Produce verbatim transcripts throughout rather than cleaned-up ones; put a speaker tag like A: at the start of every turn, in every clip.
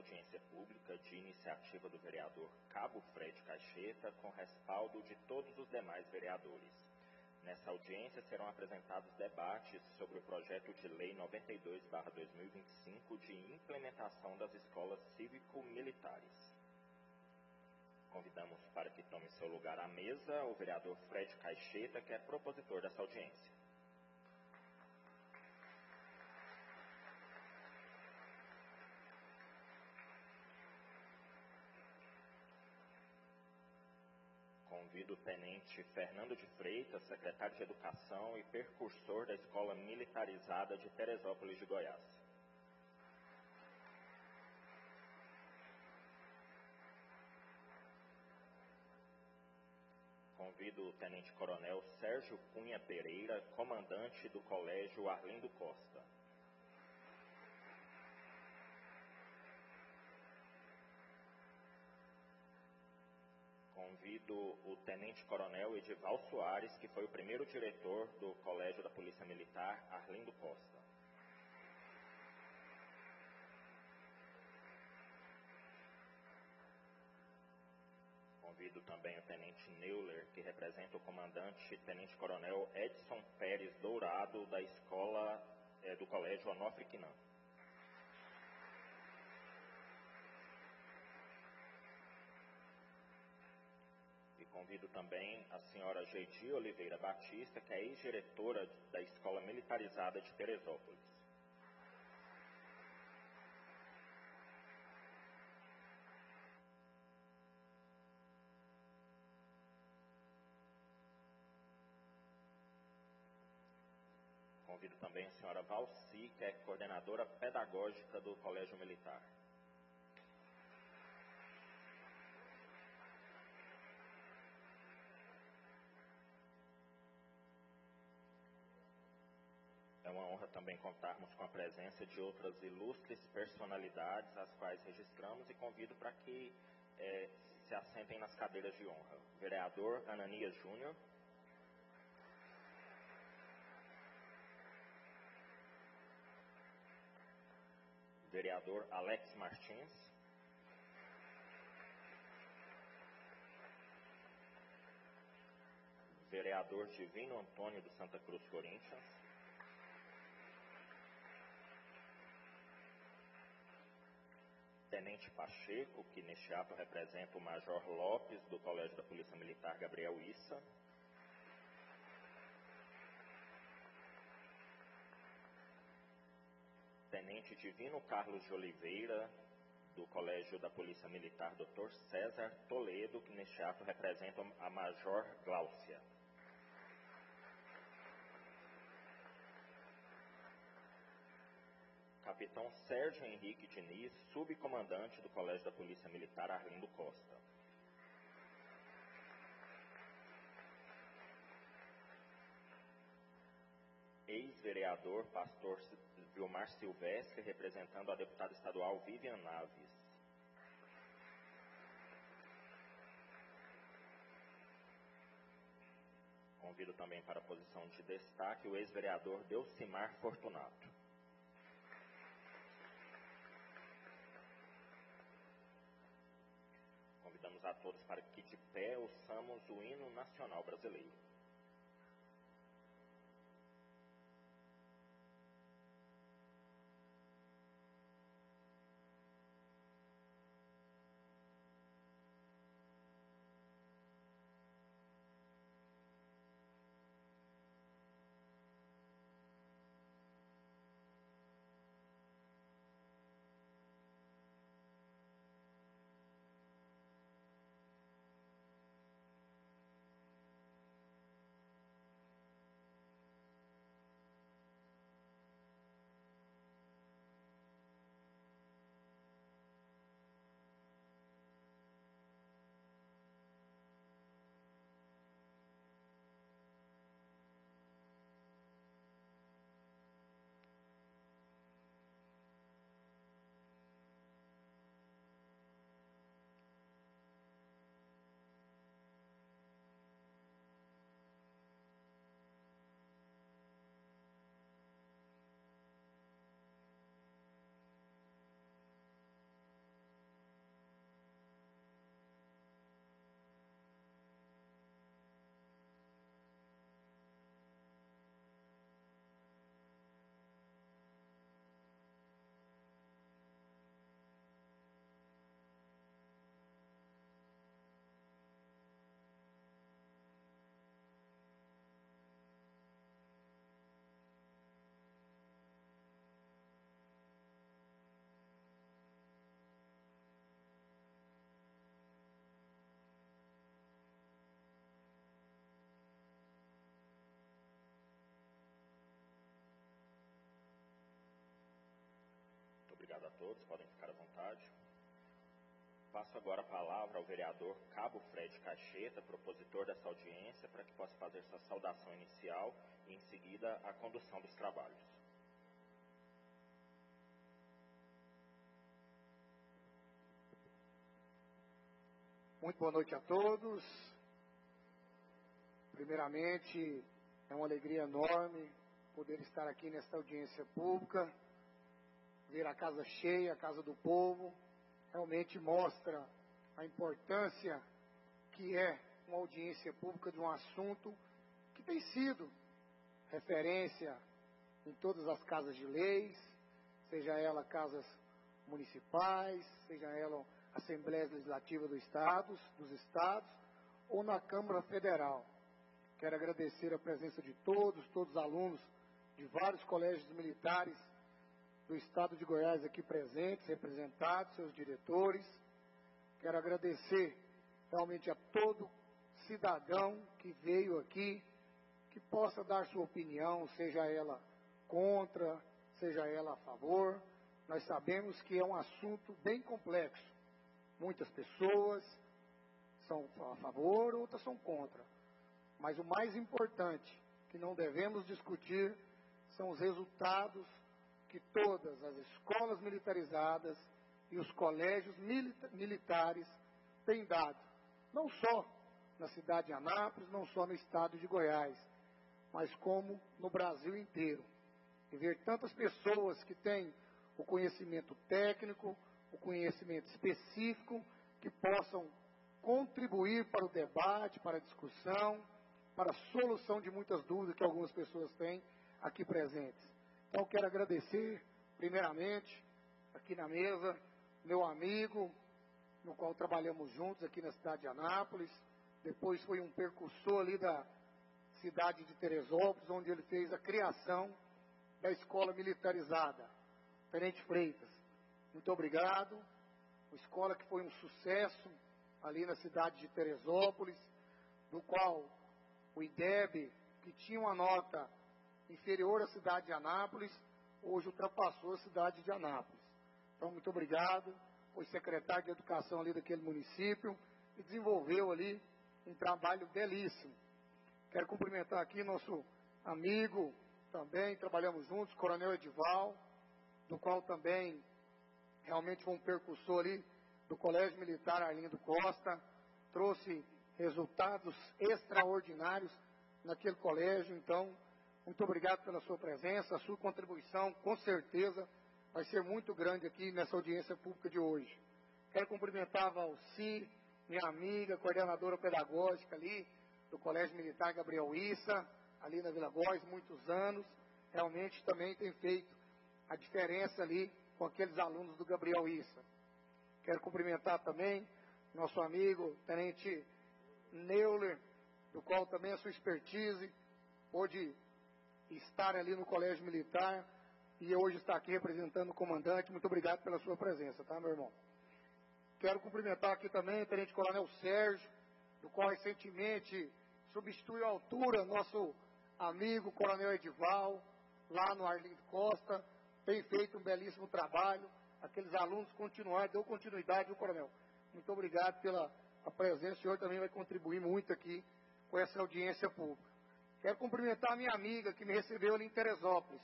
A: audiência pública de iniciativa do vereador Cabo Fred Caixeta, com respaldo de todos os demais vereadores. Nessa audiência serão apresentados debates sobre o projeto de lei noventa e dois barra dois mil e vinte e cinco de implementação das escolas cívico-militares. Convidamos para que tome seu lugar à mesa o vereador Fred Caixeta, que é propositor dessa audiência. Convido o tenente Fernando de Freitas, secretário de Educação e percursor da Escola Militarizada de Teresópolis de Goiás. Convido o tenente-coronel Sérgio Cunha Pereira, comandante do Colégio Arlindo Costa. Convido o tenente-coronel Edival Soares, que foi o primeiro diretor do Colégio da Polícia Militar Arlindo Costa. Convido também o tenente Neuler, que representa o comandante tenente-coronel Edson Pérez Dourado, da escola é, do Colégio Onofre Quinan. E convido também a senhora Geidi Oliveira Batista, que é ex-diretora da Escola Militarizada de Teresópolis. Convido também a senhora Valci, que é coordenadora pedagógica do Colégio Militar. É uma honra também contarmos com a presença de outras ilustres personalidades, as quais registramos, e convido para que é, se assentem nas cadeiras de honra. Vereador Ananias Júnior. Vereador Alex Martins. Vereador Divino Antônio do Santa Cruz Corinthians. Tenente Pacheco, que neste ato representa o Major Lopes do Colégio da Polícia Militar Gabriel Issa. Tenente Divino Carlos de Oliveira, do Colégio da Polícia Militar doutor César Toledo, que neste ato representa a Major Gláucia. Capitão Sérgio Henrique Diniz, subcomandante do Colégio da Polícia Militar Arlindo Costa. Ex-vereador pastor Vilmar Silvestre, representando a deputada estadual Vivian Naves. Convido também para a posição de destaque o ex-vereador Delcimar Fortunato. Convidamos a todos para que de pé ouçamos o hino nacional brasileiro. todos, podem ficar à vontade. Passo agora a palavra ao vereador Cabo Fred Caixeta, propositor dessa audiência, para que possa fazer sua saudação inicial e, em seguida, a condução dos trabalhos.
B: Muito boa noite a todos. Primeiramente, é uma alegria enorme poder estar aqui nesta audiência pública, ver a casa cheia, a casa do povo. Realmente mostra a importância que é uma audiência pública de um assunto que tem sido referência em todas as casas de leis, seja ela casas municipais, seja ela Assembleias Legislativas do Estado, dos Estados, ou na Câmara Federal. Quero agradecer a presença de todos, todos os alunos de vários colégios militares do Estado de Goiás aqui presentes, representados, seus diretores. Quero agradecer realmente a todo cidadão que veio aqui, que possa dar sua opinião, seja ela contra, seja ela a favor. Nós sabemos que é um assunto bem complexo. Muitas pessoas são a favor, outras são contra. Mas o mais importante que não devemos discutir são os resultados que todas as escolas militarizadas e os colégios milita- militares têm dado. Não só na cidade de Anápolis, não só no estado de Goiás, mas como no Brasil inteiro. E ver tantas pessoas que têm o conhecimento técnico, o conhecimento específico, que possam contribuir para o debate, para a discussão, para a solução de muitas dúvidas que algumas pessoas têm aqui presentes. Então, quero agradecer, primeiramente, aqui na mesa, meu amigo, no qual trabalhamos juntos aqui na cidade de Anápolis. Depois foi um percursor ali da cidade de Teresópolis, onde ele fez a criação da escola militarizada, Tenente Freitas. Muito obrigado. Uma escola que foi um sucesso ali na cidade de Teresópolis, do qual o I D E B, que tinha uma nota inferior à cidade de Anápolis, hoje ultrapassou a cidade de Anápolis. Então, muito obrigado. Foi secretário de Educação ali daquele município e desenvolveu ali um trabalho belíssimo. Quero cumprimentar aqui nosso amigo, também trabalhamos juntos, Coronel Edival, do qual também realmente foi um percursor ali do Colégio Militar Arlindo Costa, trouxe resultados extraordinários naquele colégio. Então, muito obrigado pela sua presença, a sua contribuição, com certeza, vai ser muito grande aqui nessa audiência pública de hoje. Quero cumprimentar a Valci, minha amiga, coordenadora pedagógica ali do Colégio Militar Gabriel Issa, ali na Vila Góes, muitos anos, realmente também tem feito a diferença ali com aqueles alunos do Gabriel Issa. Quero cumprimentar também nosso amigo, Tenente Neuler, do qual também a sua expertise pôde estar ali no Colégio Militar e hoje está aqui representando o comandante. Muito obrigado pela sua presença, tá, meu irmão? Quero cumprimentar aqui também o Tenente Coronel Sérgio, do qual recentemente substituiu à altura nosso amigo Coronel Edival, lá no Arlindo Costa, tem feito um belíssimo trabalho. Aqueles alunos continuaram, deu continuidade, viu, Coronel? Muito obrigado pela a presença, o senhor também vai contribuir muito aqui com essa audiência pública. Quero cumprimentar a minha amiga que me recebeu ali em Teresópolis.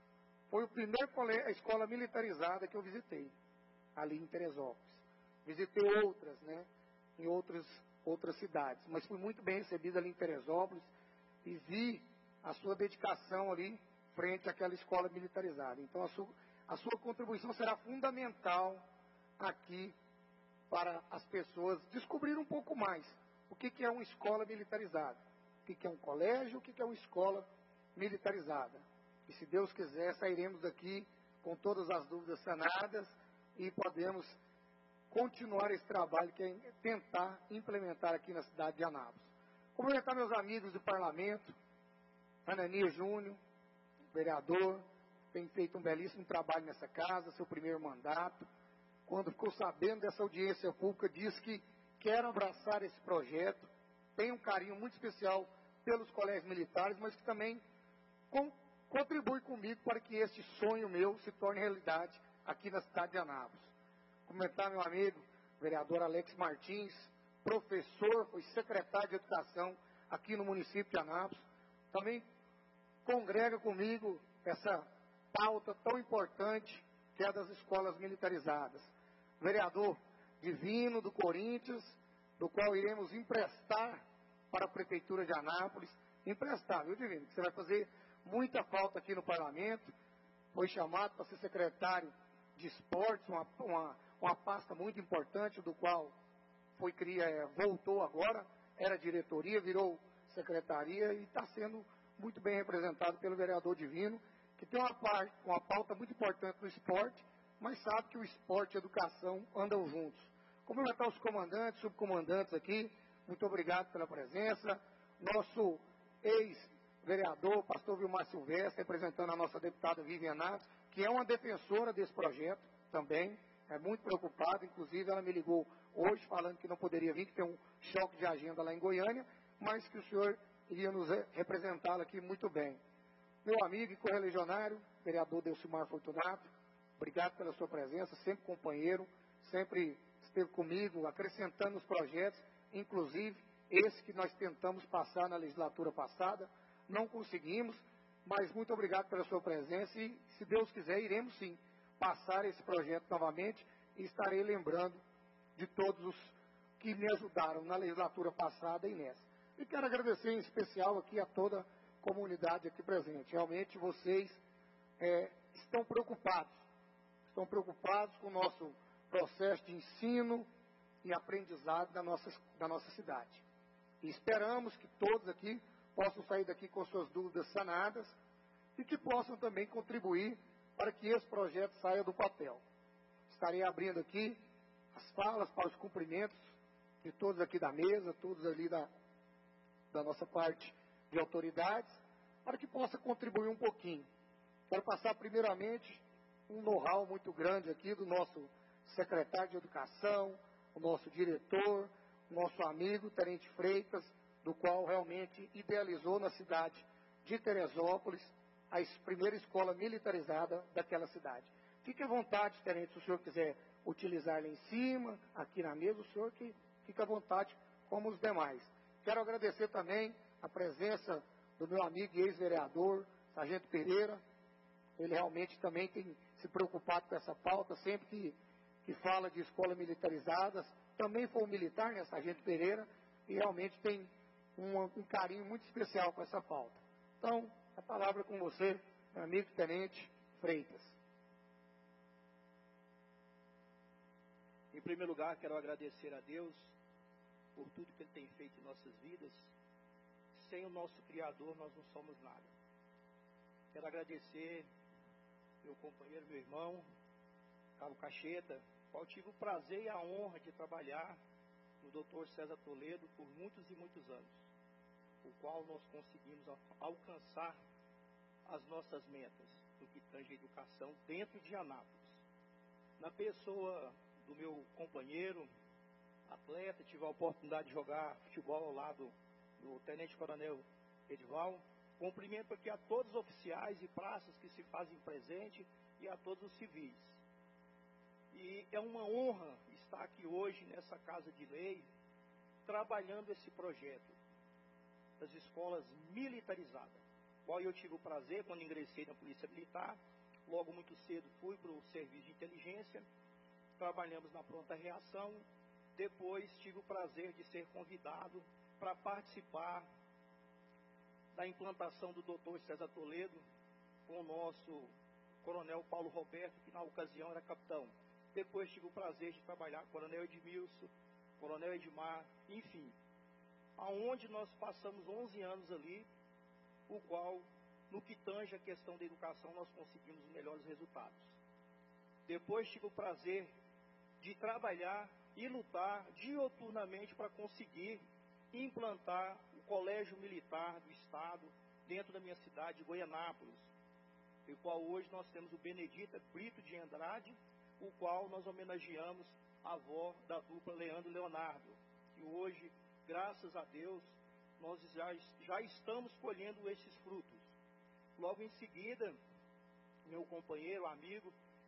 B: Foi o primeiro colégio, a escola militarizada que eu visitei, ali em Teresópolis. Visitei outras, né, em outras, outras cidades, mas fui muito bem recebido ali em Teresópolis e vi a sua dedicação ali frente àquela escola militarizada. Então, a sua, a sua contribuição será fundamental aqui para as pessoas descobrir um pouco mais o que, que é uma escola militarizada, o que, que é um colégio, o que, que é uma escola militarizada. E se Deus quiser, sairemos daqui com todas as dúvidas sanadas e podemos continuar esse trabalho que é tentar implementar aqui na cidade de Anápolis. Cumprimentar meus amigos do parlamento, Ananias Júnior, vereador, tem feito um belíssimo trabalho nessa casa, seu primeiro mandato. Quando ficou sabendo dessa audiência pública, disse que quer abraçar esse projeto, tem um carinho muito especial pelos colégios militares, mas que também com, contribui comigo para que este sonho meu se torne realidade aqui na cidade de Anápolis. Cumprimentar meu amigo, vereador Alex Martins, professor, foi secretário de Educação aqui no município de Anápolis. Também congrega comigo essa pauta tão importante que é a das escolas militarizadas. Vereador Divino do Corinthians, do qual iremos emprestar para a Prefeitura de Anápolis. Emprestar, viu, Divino? Você vai fazer muita falta aqui no Parlamento. Foi chamado para ser secretário de esportes, uma, uma, uma pasta muito importante, do qual foi cria, voltou agora, era diretoria, virou secretaria e está sendo muito bem representado pelo vereador Divino, que tem uma, parte, uma pauta muito importante no esporte, mas sabe que o esporte e a educação andam juntos. Cumprimentar os comandantes, subcomandantes aqui, muito obrigado pela presença. Nosso ex-vereador, pastor Vilmar Silvestre, representando a nossa deputada Vivian Naves, que é uma defensora desse projeto também, é muito preocupada, inclusive ela me ligou hoje falando que não poderia vir, que tem um choque de agenda lá em Goiânia, mas que o senhor iria nos representá-la aqui muito bem. Meu amigo e correligionário, vereador Delcimar Fortunato, obrigado pela sua presença, sempre companheiro, sempre esteve comigo, acrescentando os projetos, inclusive esse que nós tentamos passar na legislatura passada, não conseguimos, mas muito obrigado pela sua presença e, se Deus quiser, iremos sim passar esse projeto novamente e estarei lembrando de todos os que me ajudaram na legislatura passada e nessa. E quero agradecer em especial aqui a toda a comunidade aqui presente. Realmente vocês é, estão preocupados, estão preocupados com o nosso processo de ensino e aprendizado da nossa, da nossa cidade. E esperamos que todos aqui possam sair daqui com suas dúvidas sanadas e que possam também contribuir para que esse projeto saia do papel. Estarei abrindo aqui as falas para os cumprimentos de todos aqui da mesa, todos ali da, da nossa parte de autoridades, para que possa contribuir um pouquinho. Quero passar primeiramente um know-how muito grande aqui do nosso secretário de Educação, o nosso diretor, o nosso amigo Tenente Freitas, do qual realmente idealizou na cidade de Teresópolis a primeira escola militarizada daquela cidade. Fique à vontade, Tenente, se o senhor quiser utilizar lá em cima, aqui na mesa, o senhor que fica à vontade, como os demais. Quero agradecer também a presença do meu amigo e ex-vereador, Sargento Pereira. Ele realmente também tem se preocupado com essa pauta, sempre que, que fala de escola militarizadas. Também foi um militar, né, Sargento Pereira, e realmente tem um, um carinho muito especial com essa pauta. Então, a palavra é com você, meu amigo Tenente Freitas.
C: Em primeiro lugar, quero agradecer a Deus por tudo que Ele tem feito em nossas vidas. Sem o nosso Criador, nós não somos nada. Quero agradecer meu companheiro, meu irmão, Cabo Cacheta, qual tive o prazer e a honra de trabalhar no doutor César Toledo por muitos e muitos anos, o qual nós conseguimos alcançar as nossas metas no que tange a educação dentro de Anápolis. Na pessoa do meu companheiro, atleta, tive a oportunidade de jogar futebol ao lado do Tenente Coronel Edival. Cumprimento aqui a todos os oficiais e praças que se fazem presente e a todos os civis. E é uma honra estar aqui hoje nessa Casa de Lei, trabalhando esse projeto das escolas militarizadas, qual eu tive o prazer, quando ingressei na Polícia Militar, logo muito cedo fui para o Serviço de Inteligência, trabalhamos na pronta reação, depois tive o prazer de ser convidado para participar da implantação do doutor César Toledo com o nosso coronel Paulo Roberto, que na ocasião era capitão. Depois tive o prazer de trabalhar com o coronel Edmilson, coronel Edmar, enfim, aonde nós passamos onze anos ali, o qual, no que tange a questão da educação, nós conseguimos os melhores resultados. Depois tive o prazer de trabalhar e lutar dioturnamente para conseguir implantar o Colégio Militar do Estado dentro da minha cidade, Goianápolis, o qual hoje nós temos o Benedita Brito de Andrade, o qual nós homenageamos a avó da dupla Leandro e Leonardo, que hoje, graças a Deus, nós já, já estamos colhendo esses frutos. Logo em seguida, meu companheiro, amigo,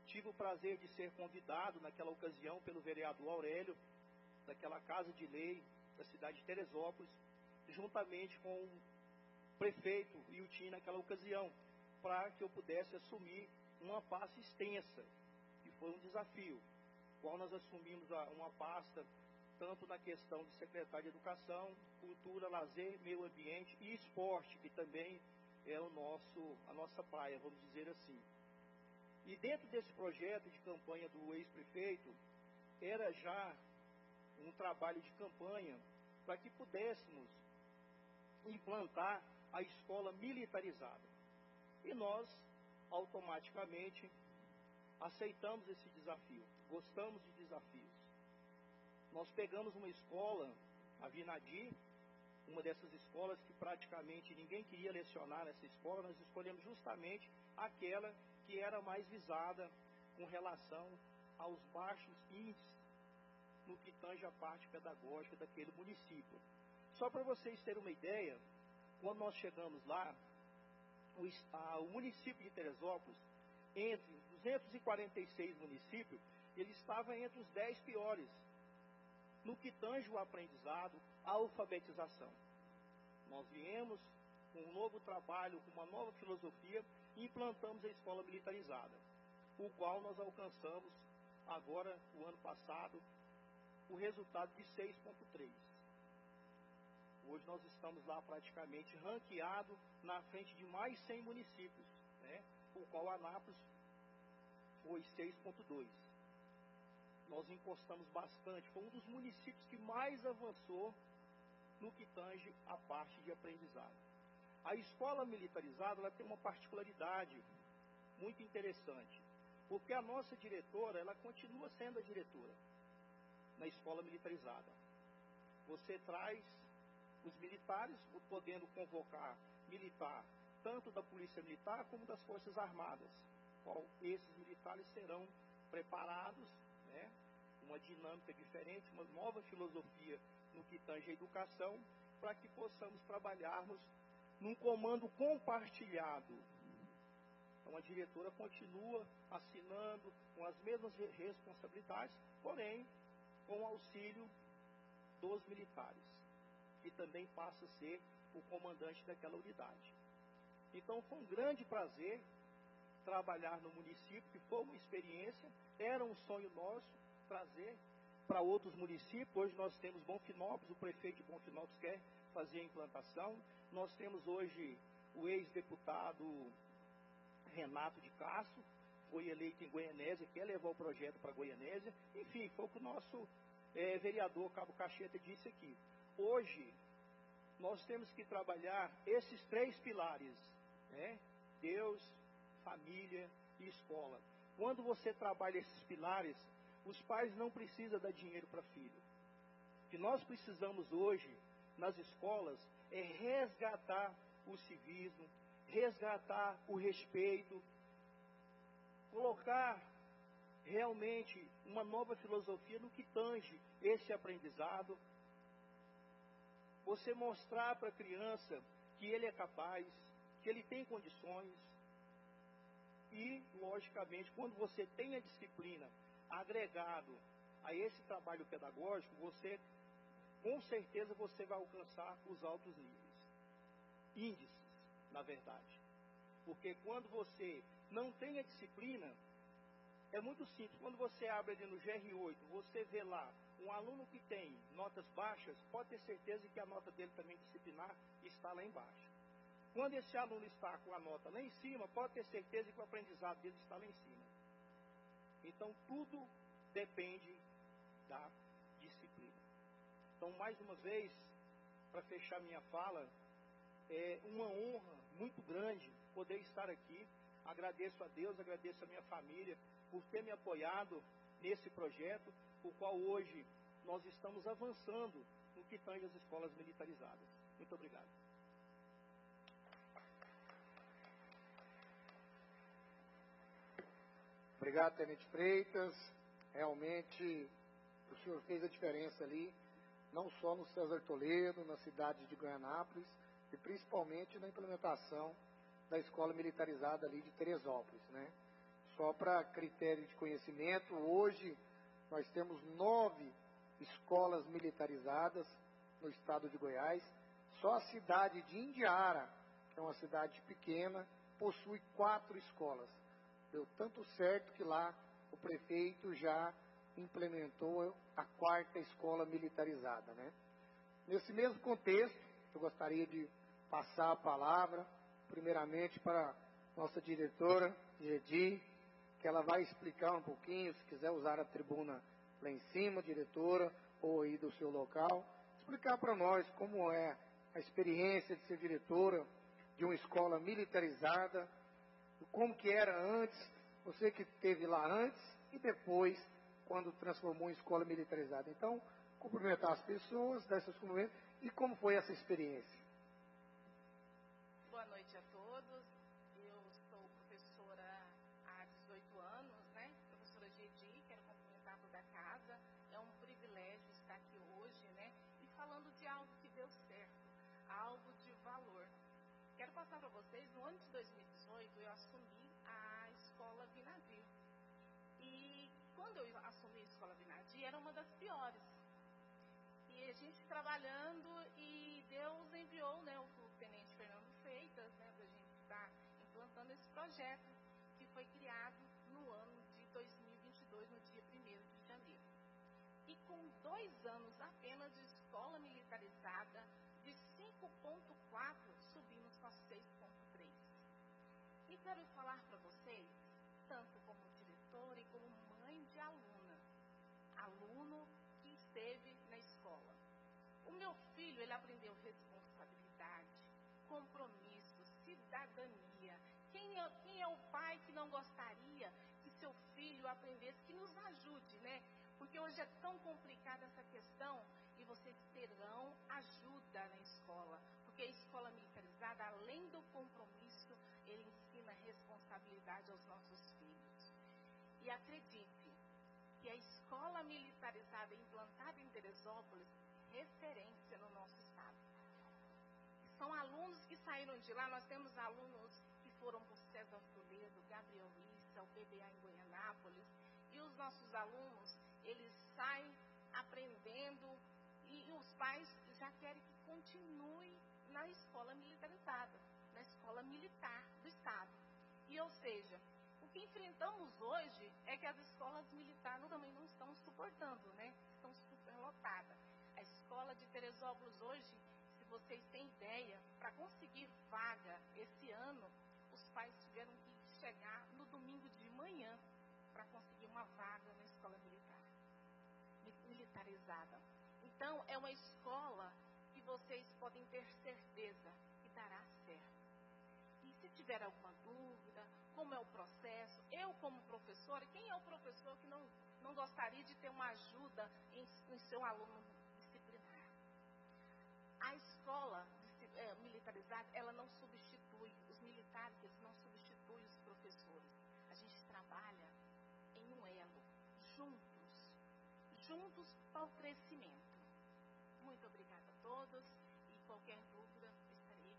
C: tive o prazer de ser convidado naquela ocasião pelo vereador Aurélio, daquela Casa de Lei da cidade de Teresópolis, juntamente com o prefeito Iltim naquela ocasião, para que eu pudesse assumir uma pasta extensa, que foi um desafio, qual nós assumimos uma pasta tanto na questão de secretário de Educação, Cultura, Lazer, Meio Ambiente e Esporte, que também é o nosso, a nossa praia, vamos dizer assim. E dentro desse projeto de campanha do ex-prefeito, era já um trabalho de campanha para que pudéssemos implantar a escola militarizada. E nós, automaticamente, aceitamos esse desafio, gostamos de desafios. Nós pegamos uma escola, a Vinadi, uma dessas escolas que praticamente ninguém queria lecionar nessa escola, nós escolhemos justamente aquela que era mais visada com relação aos baixos índices no que tange a parte pedagógica daquele município. Só para vocês terem uma ideia, quando nós chegamos lá, o, a, o município de Teresópolis, entre duzentos e quarenta e seis municípios, ele estava entre os dez piores, no que tange o aprendizado, a alfabetização. Nós viemos com um novo trabalho, com uma nova filosofia, e implantamos a escola militarizada, o qual nós alcançamos agora, o ano passado, o resultado de seis ponto três. Hoje nós estamos lá praticamente ranqueado na frente de mais cem municípios, né? O qual a Anápolis foi seis ponto dois. Nós encostamos bastante, foi um dos municípios que mais avançou no que tange a parte de aprendizado. A escola militarizada, ela tem uma particularidade muito interessante, porque a nossa diretora, ela continua sendo a diretora na escola militarizada. Você traz os militares, podendo convocar militar, tanto da Polícia Militar como das Forças Armadas, qual esses militares serão preparados, né, uma dinâmica diferente, uma nova filosofia no que tange a educação, para que possamos trabalharmos num comando compartilhado. Então a diretora continua assinando com as mesmas responsabilidades, porém com o auxílio dos militares, que também passa a ser o comandante daquela unidade. Então foi um grande prazer trabalhar no município, que foi uma experiência, era um sonho nosso trazer para outros municípios. Hoje nós temos Bonfinópolis, o prefeito de Bonfinópolis quer fazer a implantação. Nós temos hoje o ex-deputado Renato de Castro, foi eleito em Goianésia, quer levar o projeto para Goianésia. Enfim, foi o que o nosso é, vereador Cabo Cacheta disse aqui. Hoje, nós temos que trabalhar esses três pilares, né? Deus, família e escola. Quando você trabalha esses pilares, os pais não precisam dar dinheiro para filho. O que nós precisamos hoje, nas escolas, é resgatar o civismo, resgatar o respeito, colocar realmente uma nova filosofia no que tange esse aprendizado. Você mostrar para a criança que ele é capaz, que ele tem condições. E, logicamente, quando você tem a disciplina agregado a esse trabalho pedagógico, você, com certeza, você vai alcançar os altos níveis. Índices, na verdade. Porque quando você não tem a disciplina, é muito simples. Quando você abre ali no G R oito, você vê lá um aluno que tem notas baixas, pode ter certeza que a nota dele também disciplinar está lá embaixo. Quando esse aluno está com a nota lá em cima, pode ter certeza que o aprendizado dele está lá em cima. Então, tudo depende da disciplina. Então, mais uma vez, para fechar minha fala, é uma honra muito grande poder estar aqui. Agradeço a Deus, agradeço a minha família por ter me apoiado nesse projeto, o qual hoje nós estamos avançando no que tange as escolas militarizadas. Muito obrigado.
B: Obrigado, Tenente Freitas. Realmente, o senhor fez a diferença ali, não só no César Toledo, na cidade de Goianápolis, e principalmente na implementação da escola militarizada ali de Teresópolis, né? Só para critério de conhecimento, hoje nós temos nove escolas militarizadas no estado de Goiás. Só a cidade de Indiara, que é uma cidade pequena, possui quatro escolas. Deu tanto certo que lá o prefeito já implementou a quarta escola militarizada, né? Nesse mesmo contexto, eu gostaria de passar a palavra, primeiramente, para nossa diretora, Gedi, que ela vai explicar um pouquinho, se quiser usar a tribuna lá em cima, diretora, ou aí do seu local, explicar para nós como é a experiência de ser diretora de uma escola militarizada, como que era antes, você que esteve lá antes e depois, quando transformou em escola militarizada. Então, cumprimentar as pessoas, dar seus cumprimentos e como foi essa experiência.
D: Boa noite a todos. Eu sou professora há dezoito anos, né? Professora Gedi, quero cumprimentar toda a casa. É um privilégio estar aqui hoje, né? E falando de algo que deu certo, algo de valor. Quero passar para vocês, no ano de dois mil e dezoito, eu assumi a Escola Vinadir. E quando eu assumi a Escola Vinadir, era uma das piores. E a gente trabalhando, e Deus enviou, né, o tenente Fernando Freitas, né, para a gente estar implantando esse projeto, que foi criado no ano de dois mil e vinte e dois, no dia primeiro de janeiro. E com dois anos apenas de escola militarizada, de cinco ponto quatro, subimos para seis ponto três. E quero falar para vocês, tanto como diretora e como mãe de aluna, aluno que esteve na escola. O meu filho, ele aprendeu responsabilidade, compromisso, cidadania. Quem é, quem é o pai que não gostaria que seu filho aprendesse, que nos ajude, né? Porque hoje é tão complicada essa questão e vocês terão ajuda na escola. Porque a escola militarizada, além do compromisso, ele ensina responsabilidade aos nossos filhos. E acredite, que a escola militarizada implantada em Teresópolis, referência no nosso estado. São alunos que saíram de lá, nós temos alunos que foram para o César Toledo, Gabriel Issa, o P B A em Goianápolis, e os nossos alunos, eles saem aprendendo, e os pais já querem que continue na escola militarizada, na escola militar do estado. E, ou seja, o que enfrentamos hoje é que as escolas militares também não estão suportando, né? Estão superlotadas. A escola de Teresópolis hoje, se vocês têm ideia, para conseguir vaga esse ano, os pais tiveram que chegar no domingo de manhã para conseguir uma vaga na escola militar, militarizada. Então, é uma escola que vocês podem ter certeza que dará certo. E se tiver alguma dúvida, como é o processo, eu como professora, quem é o professor que não, não gostaria de ter uma ajuda em, em seu aluno disciplinar? A escola é, militarizada, ela não substitui, os militares, eles não substituem os professores. A gente trabalha em um elo, juntos, juntos para o crescimento. Muito obrigada a todos e qualquer dúvida, estarei.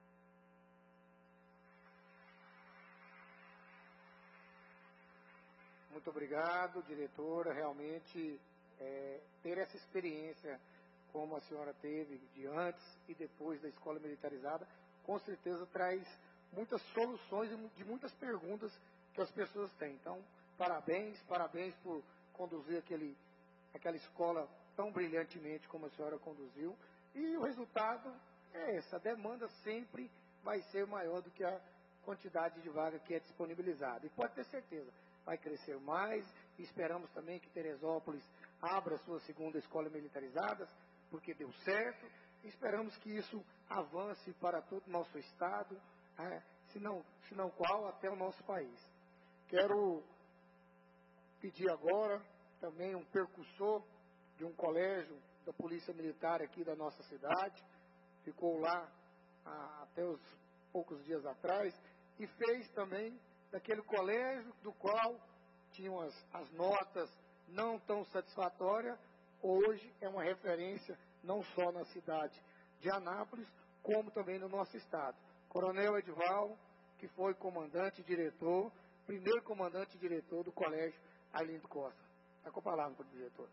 B: Muito obrigado, diretora. Realmente, é, ter essa experiência como a senhora teve de antes e depois da escola militarizada, com certeza traz muitas soluções de muitas perguntas que as pessoas têm. Então, parabéns, parabéns por conduzir aquele, aquela escola tão brilhantemente como a senhora conduziu. E o resultado é esse, a demanda sempre vai ser maior do que a quantidade de vaga que é disponibilizada. E pode ter certeza, vai crescer mais, e esperamos também que Teresópolis abra sua segunda escola militarizada, porque deu certo, e esperamos que isso avance para todo o nosso estado, é, se não, se não qual, até o nosso país. Quero pedir agora também um percussor de um colégio da Polícia Militar aqui da nossa cidade, ficou lá ah, até os poucos dias atrás, e fez também daquele colégio do qual tinham as, as notas não tão satisfatórias, hoje é uma referência não só na cidade de Anápolis, como também no nosso estado. Coronel Edival, que foi comandante e diretor primeiro comandante e diretor do Colégio Arlindo Costa. Está com a palavra para o diretor.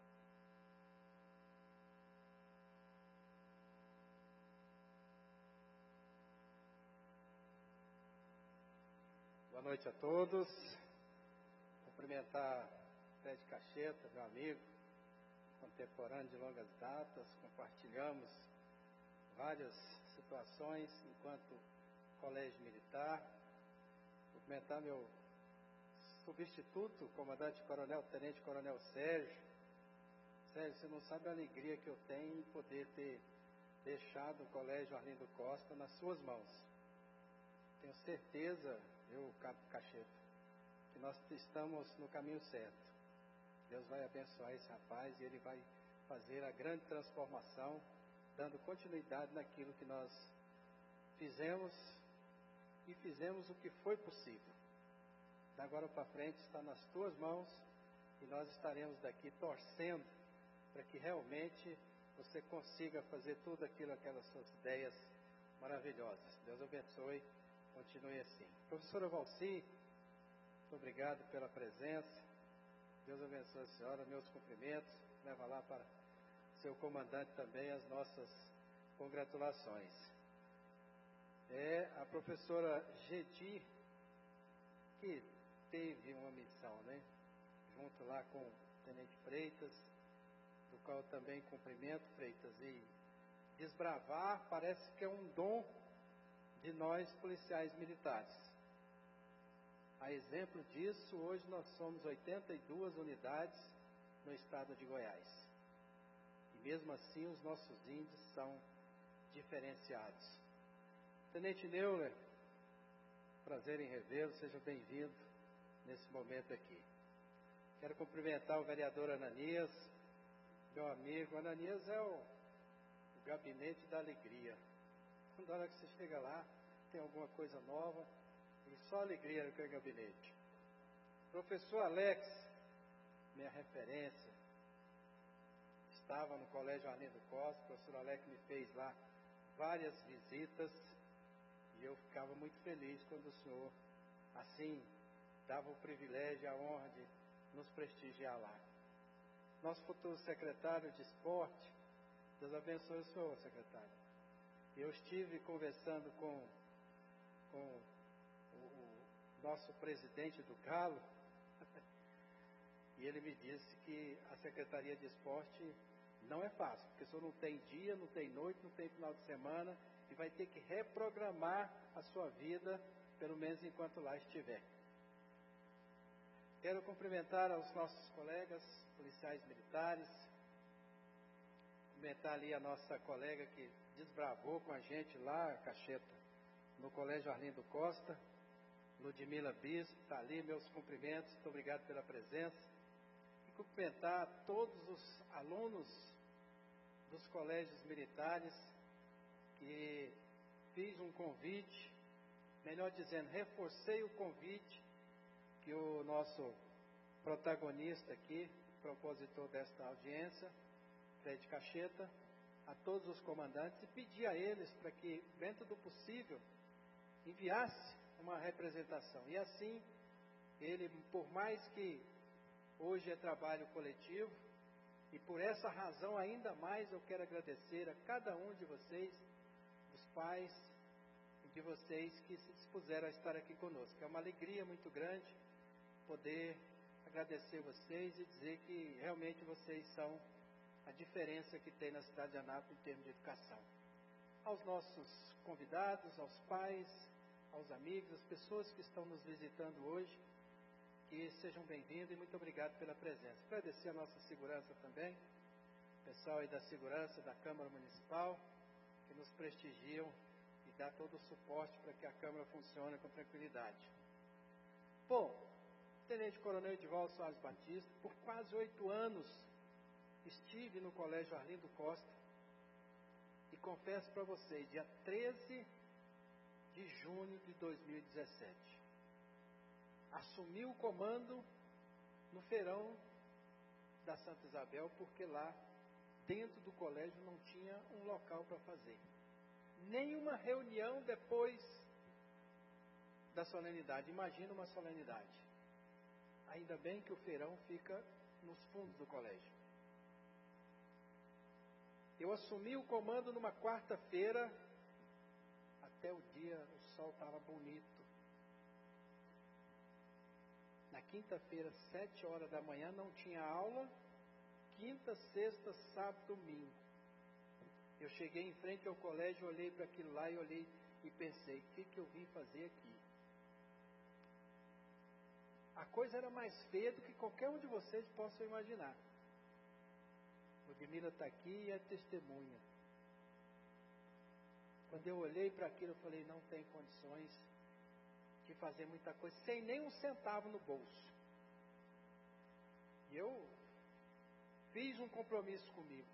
E: Boa noite a todos. Cumprimentar Fred Cacheta, meu amigo, contemporâneo de longas datas. Compartilhamos várias situações enquanto colégio militar. Cumprimentar meu substituto, comandante coronel, tenente coronel Sérgio. Sérgio, você não sabe a alegria que eu tenho em poder ter deixado o colégio Arlindo Costa nas suas mãos. Tenho certeza, eu, Cabo Cacheta, que nós estamos no caminho certo. Deus vai abençoar esse rapaz e ele vai fazer a grande transformação, dando continuidade naquilo que nós fizemos e fizemos o que foi possível. Da agora para frente está nas tuas mãos e nós estaremos daqui torcendo para que realmente você consiga fazer tudo aquilo, aquelas suas ideias maravilhosas. Deus abençoe, continue assim. Professora Valci, muito obrigado pela presença. Deus abençoe a senhora, meus cumprimentos. Leva lá para seu comandante também as nossas congratulações. É a professora Gedi, que teve uma missão, né? Junto lá com o tenente Freitas, do qual também cumprimento, Freitas, e desbravar parece que é um dom de nós policiais militares. A exemplo disso, hoje nós somos oitenta e duas unidades no estado de Goiás. E mesmo assim os nossos índices são diferenciados. Tenente Neuler, prazer em revê-lo, seja bem-vindo nesse momento aqui. Quero cumprimentar o vereador Ananias, meu amigo. Ananias é o, o gabinete da alegria. Quando hora que você chega lá, tem alguma coisa nova, e só alegria naquele gabinete. Professor Alex, minha referência, estava no Colégio Arlindo Costa, o professor Alex me fez lá várias visitas, e eu ficava muito feliz quando o senhor, assim, dava o privilégio e a honra de nos prestigiar lá. Nosso futuro secretário de esporte, Deus abençoe o senhor, secretário. Eu estive conversando com, com o, o nosso presidente do Galo, e ele me disse que a Secretaria de Esporte não é fácil, porque o senhor não tem dia, não tem noite, não tem final de semana, e vai ter que reprogramar a sua vida, pelo menos enquanto lá estiver. Quero cumprimentar aos nossos colegas policiais militares, cumprimentar ali a nossa colega que desbravou com a gente lá, Cacheta, no Colégio Arlindo Costa, Ludmila Bispo, está ali, meus cumprimentos, muito obrigado pela presença. E cumprimentar todos os alunos dos colégios militares, que fiz um convite, melhor dizendo, reforcei o convite que o nosso protagonista aqui, propositor desta audiência, Fred Cacheta, a todos os comandantes, e pedi a eles para que, dentro do possível, enviasse uma representação. E assim, ele, por mais que hoje é trabalho coletivo, e por essa razão ainda mais eu quero agradecer a cada um de vocês, dos pais e de vocês que se dispuseram a estar aqui conosco. É uma alegria muito grande poder agradecer vocês e dizer que realmente vocês são a diferença que tem na cidade de Anápolis em termos de educação. Aos nossos convidados, aos pais, aos amigos, às pessoas que estão nos visitando hoje, que sejam bem-vindos e muito obrigado pela presença. Agradecer a nossa segurança também, pessoal aí da segurança da Câmara Municipal, que nos prestigiam e dá todo o suporte para que a Câmara funcione com tranquilidade. Bom, Tenente Coronel Edivaldo Soares Batista, por quase oito anos estive no Colégio Arlindo Costa e confesso para vocês, dia treze de junho de dois mil e dezessete, assumi o comando no feirão da Santa Isabel, porque lá dentro do colégio não tinha um local para fazer. Nenhuma reunião depois da solenidade. Imagina uma solenidade. Ainda bem que o feirão fica nos fundos do colégio. Eu assumi o comando numa quarta-feira. Até o dia, o sol estava bonito. Na quinta-feira, sete horas da manhã, não tinha aula. Quinta, sexta, sábado, domingo. Eu cheguei em frente ao colégio, olhei para aquilo lá e olhei e pensei, o que, que eu vim fazer aqui? A coisa era mais feia do que qualquer um de vocês possa imaginar. Ludmila está aqui e é testemunha. Quando eu olhei para aquilo, eu falei, não tem condições de fazer muita coisa, sem nem um centavo no bolso. E eu fiz um compromisso comigo.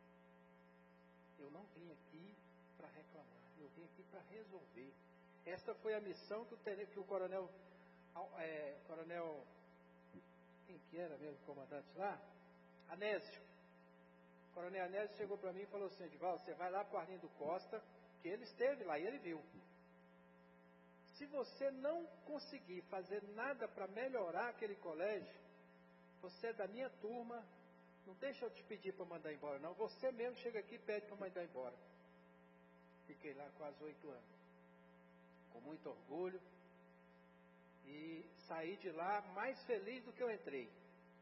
E: Eu não vim aqui para reclamar, eu vim aqui para resolver. Essa foi a missão que o, que o coronel, é, coronel, quem que era mesmo o comandante lá? Anésio. O coronel Anésio chegou para mim e falou assim, Edivaldo, você vai lá para o Arlindo Costa, que ele esteve lá e ele viu. Se você não conseguir fazer nada para melhorar aquele colégio, você é da minha turma, não deixa eu te pedir para mandar embora, não. Você mesmo chega aqui e pede para mandar embora. Fiquei lá quase oito anos. Com muito orgulho. E saí de lá mais feliz do que eu entrei.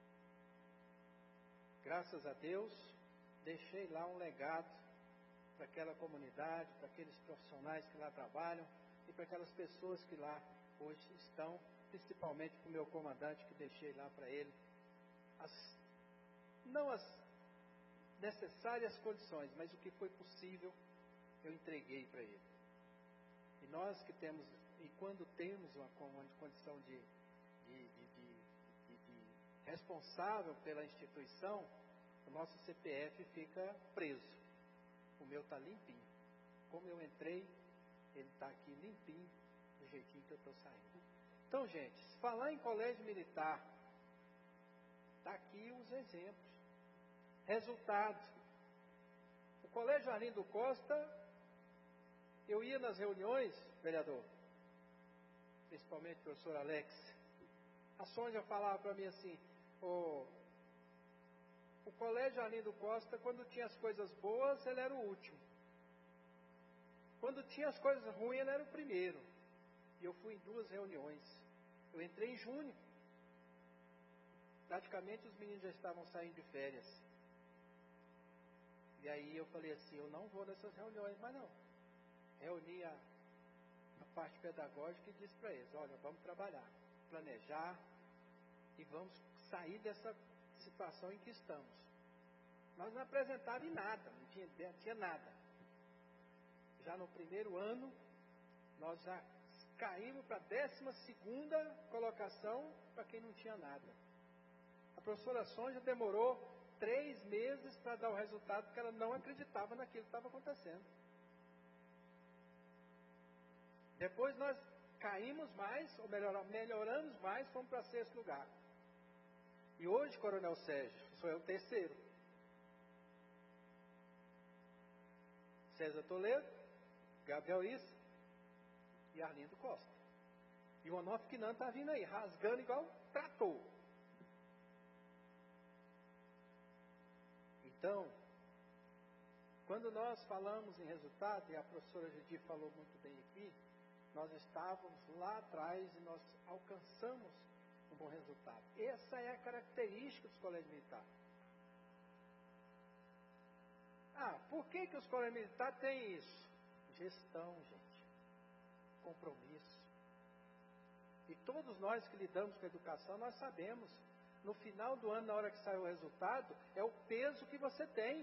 E: Graças a Deus, deixei lá um legado para aquela comunidade, para aqueles profissionais que lá trabalham e para aquelas pessoas que lá hoje estão, principalmente para o meu comandante que deixei lá para ele. As Não as necessárias condições, mas o que foi possível, eu entreguei para ele. E nós que temos, e quando temos uma, uma condição de, de, de, de, de, de responsável pela instituição, o nosso C P F fica preso. O meu está limpinho. Como eu entrei, ele está aqui limpinho, do jeitinho que eu estou saindo. Então, gente, se falar em colégio militar, está aqui os exemplos. Resultado. O colégio Arlindo Costa, eu ia nas reuniões, vereador, principalmente o professor Alex, a Sônia falava para mim assim, oh, o colégio Arlindo Costa, quando tinha as coisas boas, ele era o último. Quando tinha as coisas ruins, ele era o primeiro. E eu fui em duas reuniões. Eu entrei em junho. Praticamente os meninos já estavam saindo de férias. E aí eu falei assim, eu não vou nessas reuniões, mas não. Reuni a, a parte pedagógica e disse para eles, olha, vamos trabalhar, planejar e vamos sair dessa situação em que estamos. Nós não apresentávamos nada, não tinha, não tinha nada. Já no primeiro ano, nós já caímos para a décima segunda colocação para quem não tinha nada. A professora Sônia demorou três meses para dar o resultado, porque ela não acreditava naquilo que estava acontecendo. Depois nós caímos mais, ou melhor, melhoramos mais, fomos para sexto lugar. E hoje, Coronel Sérgio, sou eu o terceiro. César Toledo, Gabriel Issa e Arlindo Costa. E o Onofre Quinan está vindo aí, rasgando igual trator. Então, quando nós falamos em resultado, e a professora Judy falou muito bem aqui, nós estávamos lá atrás e nós alcançamos um bom resultado. Essa é a característica dos colégios militares. Ah, por que, que os colégios militares têm isso? Gestão, gente. Compromisso. E todos nós que lidamos com a educação, nós sabemos, no final do ano, na hora que sai o resultado, é o peso que você tem.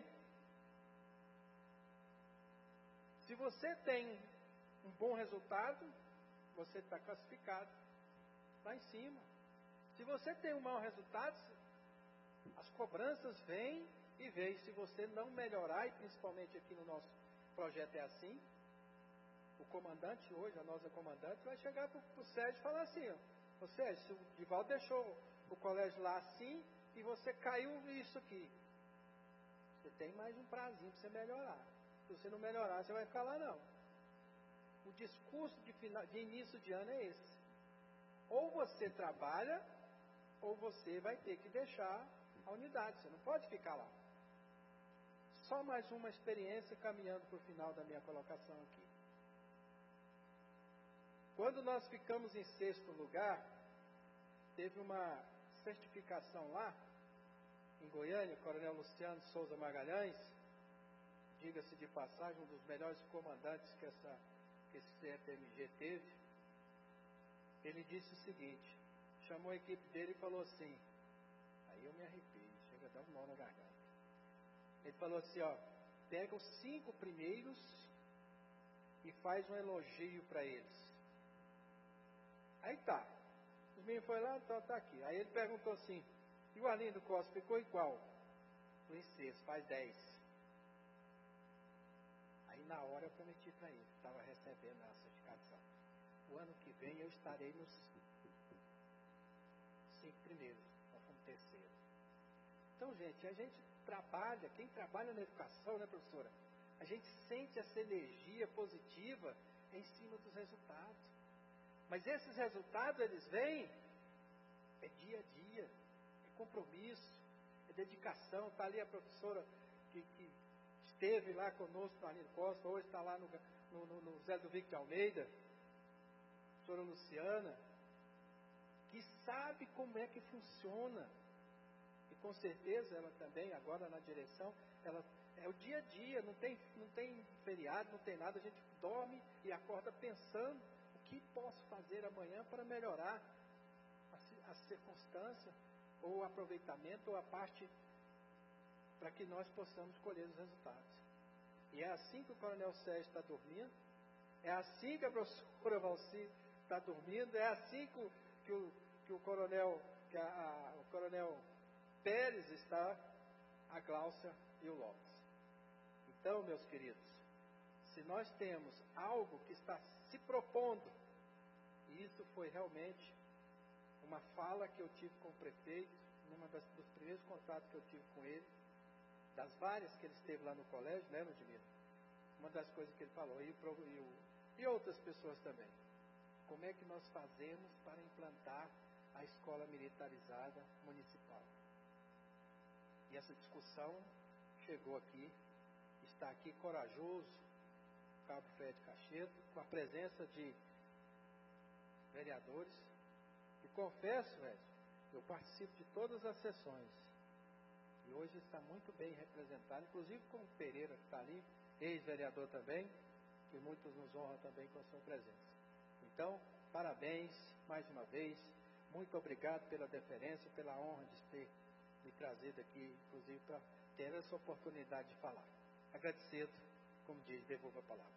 E: Se você tem um bom resultado, você está classificado lá em cima. Se você tem um mau resultado, as cobranças vêm e vêm. Se você não melhorar, e principalmente aqui no nosso projeto é assim, o comandante hoje, a nossa comandante, vai chegar para o Sérgio e falar assim, ó, ô Sérgio, se o Divaldo deixou o colégio lá assim, e você caiu isso aqui, você tem mais um prazinho para você melhorar. Se você não melhorar, você vai ficar lá não. O discurso de, final, de início de ano é esse. Ou você trabalha, ou você vai ter que deixar a unidade. Você não pode ficar lá. Só mais uma experiência caminhando para o final da minha colocação aqui. Quando nós ficamos em sexto lugar, teve uma certificação lá, em Goiânia, Coronel Luciano Souza Magalhães, diga-se de passagem, um dos melhores comandantes que, essa, que esse C F M G teve. Ele disse o seguinte, chamou a equipe dele e falou assim, aí eu me arrepio, chega a dar um nó na garganta. Ele falou assim, ó, pega os cinco primeiros e faz um elogio para eles. Aí tá, os meninos foram lá, então tá aqui. Aí ele perguntou assim, e o Arlindo Costa ficou igual? No sexto, faz dez. Aí na hora eu prometi para ele, estava recebendo a certificação. O ano que vem eu estarei nos cinco primeiros, nós fomos terceiro. Então, gente, a gente trabalha, quem trabalha na educação, né, professora? A gente sente essa energia positiva em cima dos resultados. Mas esses resultados, eles vêm, é dia a dia, é compromisso, é dedicação. Está ali a professora que, que esteve lá conosco no Arlindo Costa, hoje está lá no, no, no Zé do Victor de Almeida, a professora Luciana, que sabe como é que funciona. E com certeza ela também, agora na direção, ela, é o dia a dia, não tem, não tem feriado, não tem nada, a gente dorme e acorda pensando o que posso fazer amanhã para melhorar a, a circunstância, ou o aproveitamento, ou a parte para que nós possamos colher os resultados. E é assim que o Coronel Sérgio está dormindo, é assim que a professora Valci está dormindo, é assim que o, que o, que o Coronel, que a, a, o Coronel Pérez está, a Gláucia e o Lopes. Então, meus queridos, se nós temos algo que está se propondo, e isso foi realmente uma fala que eu tive com o prefeito, numa das, dos primeiros contatos que eu tive com ele, das várias que ele esteve lá no colégio, né, Ludmila? Uma das coisas que ele falou, e, e, e outras pessoas também. Como é que nós fazemos para implantar a escola militarizada municipal? E essa discussão chegou aqui, está aqui corajoso, Cabo Fred Cacheto, com a presença de vereadores. E confesso, velho, eu participo de todas as sessões. E hoje está muito bem representado, inclusive com o Pereira, que está ali, ex-vereador também, que muitos nos honram também com a sua presença. Então, parabéns mais uma vez. Muito obrigado pela deferência, pela honra de ter me trazido aqui, inclusive, para ter essa oportunidade de falar. Agradecido, como diz, devolvo a palavra.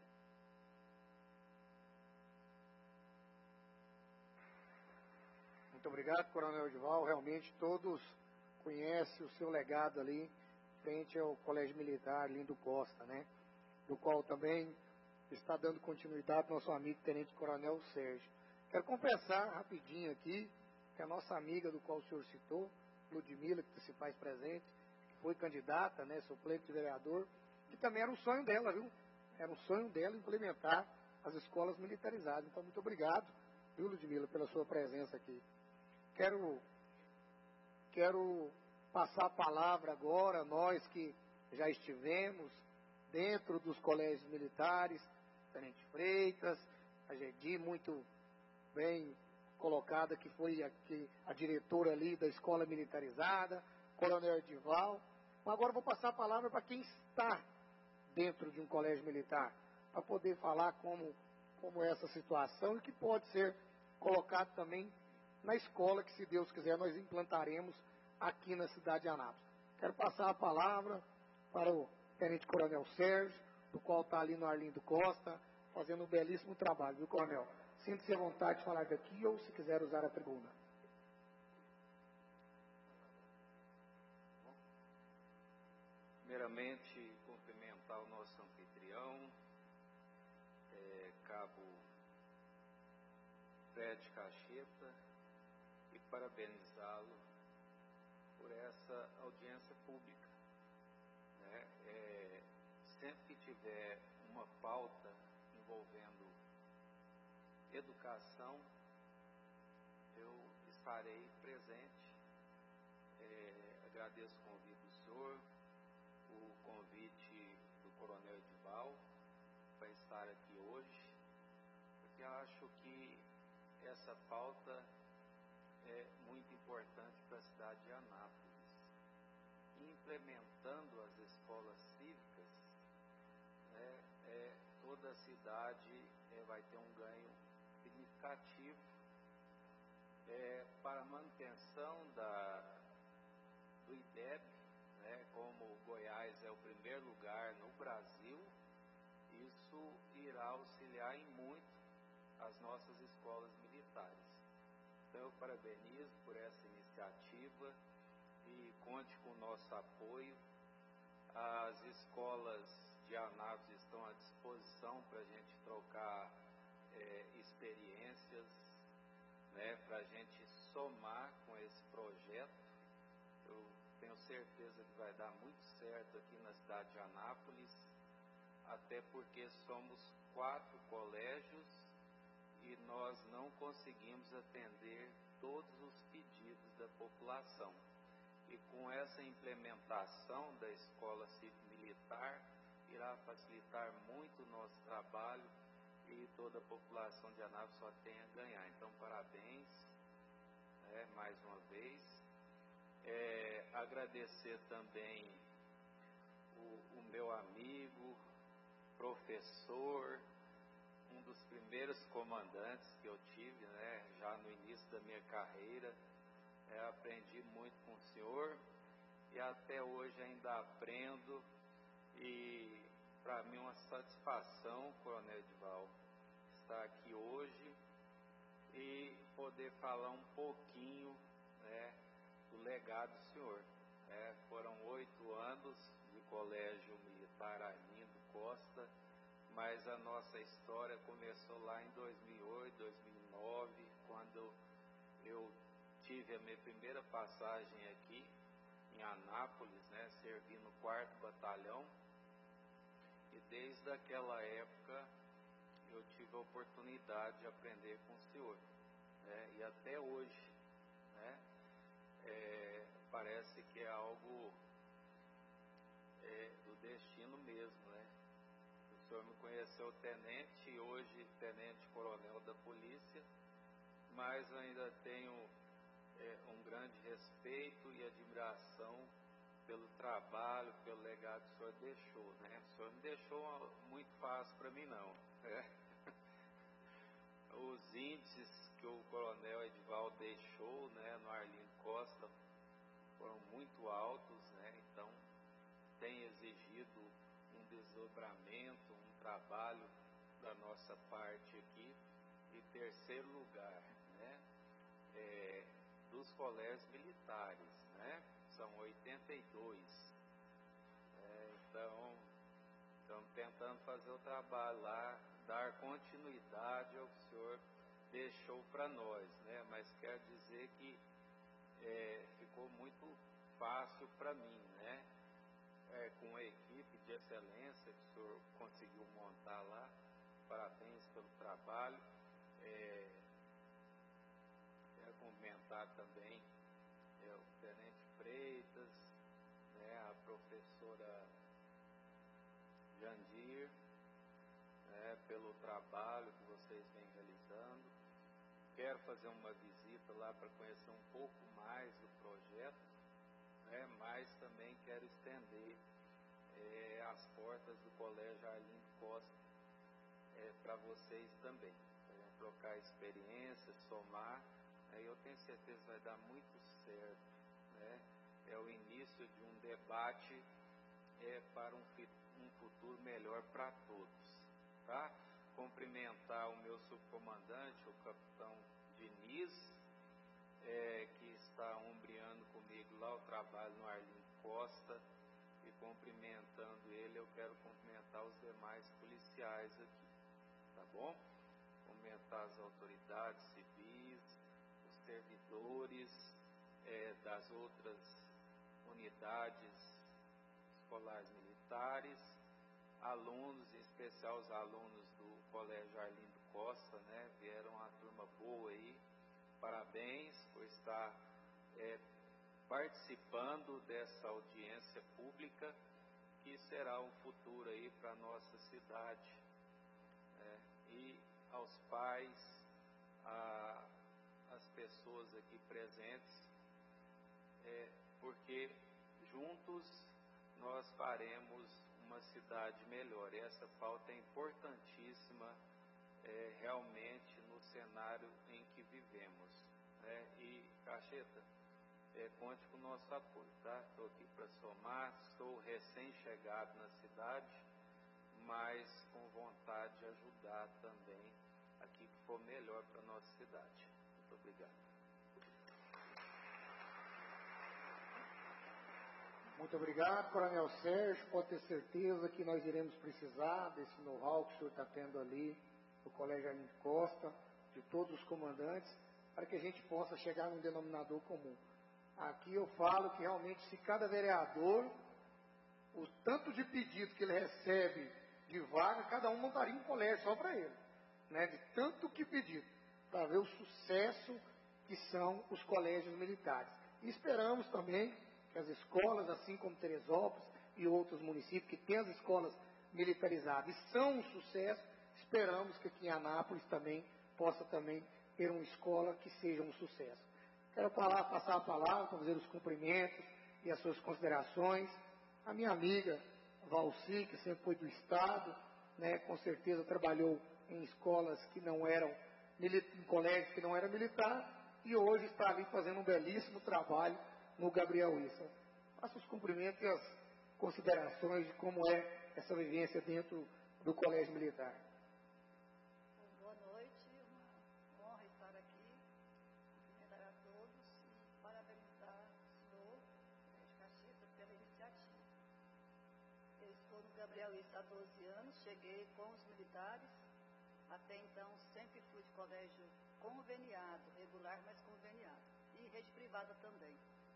B: Muito obrigado, Coronel Edival. Realmente todos conhecem o seu legado ali, frente ao Colégio Militar Arlindo Costa, né? Do qual também está dando continuidade nosso amigo Tenente Coronel Sérgio. Quero confessar rapidinho aqui que a nossa amiga do qual o senhor citou, Ludmila, que se faz presente, que foi candidata, né, suplente de vereador, que também era um sonho dela, viu? Era um sonho dela implementar as escolas militarizadas. Então, muito obrigado, viu, Ludmila, pela sua presença aqui. Quero, quero passar a palavra agora, nós que já estivemos dentro dos colégios militares, Tenente Freitas, a Gedi, muito bem colocada, que foi aqui a diretora ali da escola militarizada, Coronel Edival. Agora vou passar a palavra para quem está dentro de um colégio militar, para poder falar como, como é essa situação e que pode ser colocado também na escola que, se Deus quiser, nós implantaremos aqui na cidade de Anápolis. Quero passar a palavra para o Tenente Coronel Sérgio, do qual está ali no Arlindo Costa, fazendo um belíssimo trabalho, viu, Coronel? Sinta-se à vontade de falar daqui ou, se quiser, usar a tribuna.
F: Primeiramente, cumprimentar o nosso anfitrião, é, Cabo Fred Cacheta, e parabenizá-lo por essa audiência pública. Né? É, sempre que tiver uma pauta envolvendo educação, estarei presente. É, agradeço o convite do senhor, o convite do Coronel Edival para estar aqui hoje, porque eu acho que essa pauta é muito importante para a cidade de Anápolis. Implementando as escolas cívicas, né, é, toda a cidade é, vai ter um ganho significativo é, para a manutenção da, do I D E B, né, como o Goiás é o primeiro lugar no Brasil, isso irá auxiliar em muito as nossas escolas militares. Então eu parabenizo por essa iniciativa e conte com o nosso apoio. As escolas de Anápolis estão à disposição para a gente trocar é, experiências, né, para a gente somar com esse projeto. Eu tenho certeza que vai dar muito certo aqui na cidade de Anápolis, até porque somos quatro colégios e nós não conseguimos atender todos os pedidos da população. E com essa implementação da escola cívico-militar, irá facilitar muito o nosso trabalho e toda a população de Anápolis só tem a ganhar. Então, parabéns, né, mais uma vez. É, agradecer também o, o meu amigo, professor, um dos primeiros comandantes que eu tive, né, já no início da minha carreira. É, aprendi muito com o senhor e até hoje ainda aprendo, e para mim é uma satisfação, Coronel Edival, estar aqui hoje e poder falar um pouquinho, né, do legado do senhor. É, foram oito anos de Colégio Militar Arlindo Costa, mas a nossa história começou lá em dois mil e oito, dois mil e nove, quando eu tive a minha primeira passagem aqui em Anápolis, né, servi no quarto batalhão, e desde aquela época eu tive a oportunidade de aprender com o senhor, né, e até hoje, né, é, parece que é algo é, do destino mesmo, né? O senhor me conheceu tenente e hoje tenente-coronel da polícia, mas eu ainda tenho é, um grande respeito e admiração pelo trabalho, pelo legado que o senhor deixou, né? O senhor não deixou muito fácil para mim, não. É. Os índices que o coronel Edival deixou, né, no Arlindo Costa foram muito altos, né? Então tem exigido um desdobramento, um trabalho da nossa parte aqui. E terceiro lugar, né, é, dos colégios militares, né, são oitenta e dois. É, então, estamos tentando fazer o trabalho lá, dar continuidade ao que o senhor deixou para nós, né, mas quero dizer que é, ficou muito fácil para mim, né, é, com a equipe de excelência que o senhor conseguiu montar lá. Parabéns pelo trabalho. É, quero comentar também é, o Tenente Freitas, né, a professora Jandir, né, pelo trabalho que vocês vêm realizando. Quero fazer uma visita lá para conhecer um pouco mais do projeto, né, mas também quero estender é, as portas do Colégio Arlindo Costa é, para vocês também. Trocar experiência, somar, né, eu tenho certeza que vai dar muito certo, né? É o início de um debate é, para um, um futuro melhor para todos, tá? Cumprimentar o meu subcomandante, o capitão Diniz, é, que está ombreando comigo lá o trabalho no Arlindo Costa, e cumprimentando ele, eu quero cumprimentar os demais policiais aqui, tá bom? Cumprimentar as autoridades civis, os servidores é, das outras unidades escolares militares, alunos, em especial os alunos do Colégio Arlindo Costa, né? Vieram uma turma boa aí, parabéns por estar é, participando dessa audiência pública, que será um futuro aí para a nossa cidade. É, e aos pais, a, as pessoas aqui presentes, é, porque juntos nós faremos uma cidade melhor. E essa pauta é importantíssima, é, realmente, no cenário em que vivemos. Né? E, Cacheta, é, conte com o nosso apoio, tá? Estou aqui para somar, sou recém-chegado na cidade, mas com vontade de ajudar também aqui que for melhor para a nossa cidade. Muito obrigado.
B: Muito obrigado, Coronel Sérgio. Pode ter certeza que nós iremos precisar desse know-how que o senhor está tendo ali no Colégio Arlindo Costa, de todos os comandantes, para que a gente possa chegar num denominador comum. Aqui eu falo que realmente, se cada vereador, o tanto de pedido que ele recebe de vaga, cada um montaria um colégio só para ele, né? De tanto que pedido, para ver o sucesso que são os colégios militares. E esperamos também que as escolas, assim como Teresópolis e outros municípios que têm as escolas militarizadas e são um sucesso, esperamos que aqui em Anápolis também possa também ter uma escola que seja um sucesso. Quero falar, passar a palavra, fazer os cumprimentos e as suas considerações. A minha amiga Valci, que sempre foi do Estado, né, com certeza trabalhou em escolas que não eram, em colégios que não eram militar, e hoje está ali fazendo um belíssimo trabalho no Gabriel Issa. Faço os cumprimentos e as considerações de como é essa vivência dentro do Colégio Militar.
G: Boa noite, uma honra estar aqui, cumprimentar a todos e parabenizar o senhor, Colégio Caxias, pela iniciativa. Eu estou no Gabriel Issa há doze anos, cheguei com os militares, até então sempre fui de colégio conveniado, regular, mas conveniado, e rede privada também.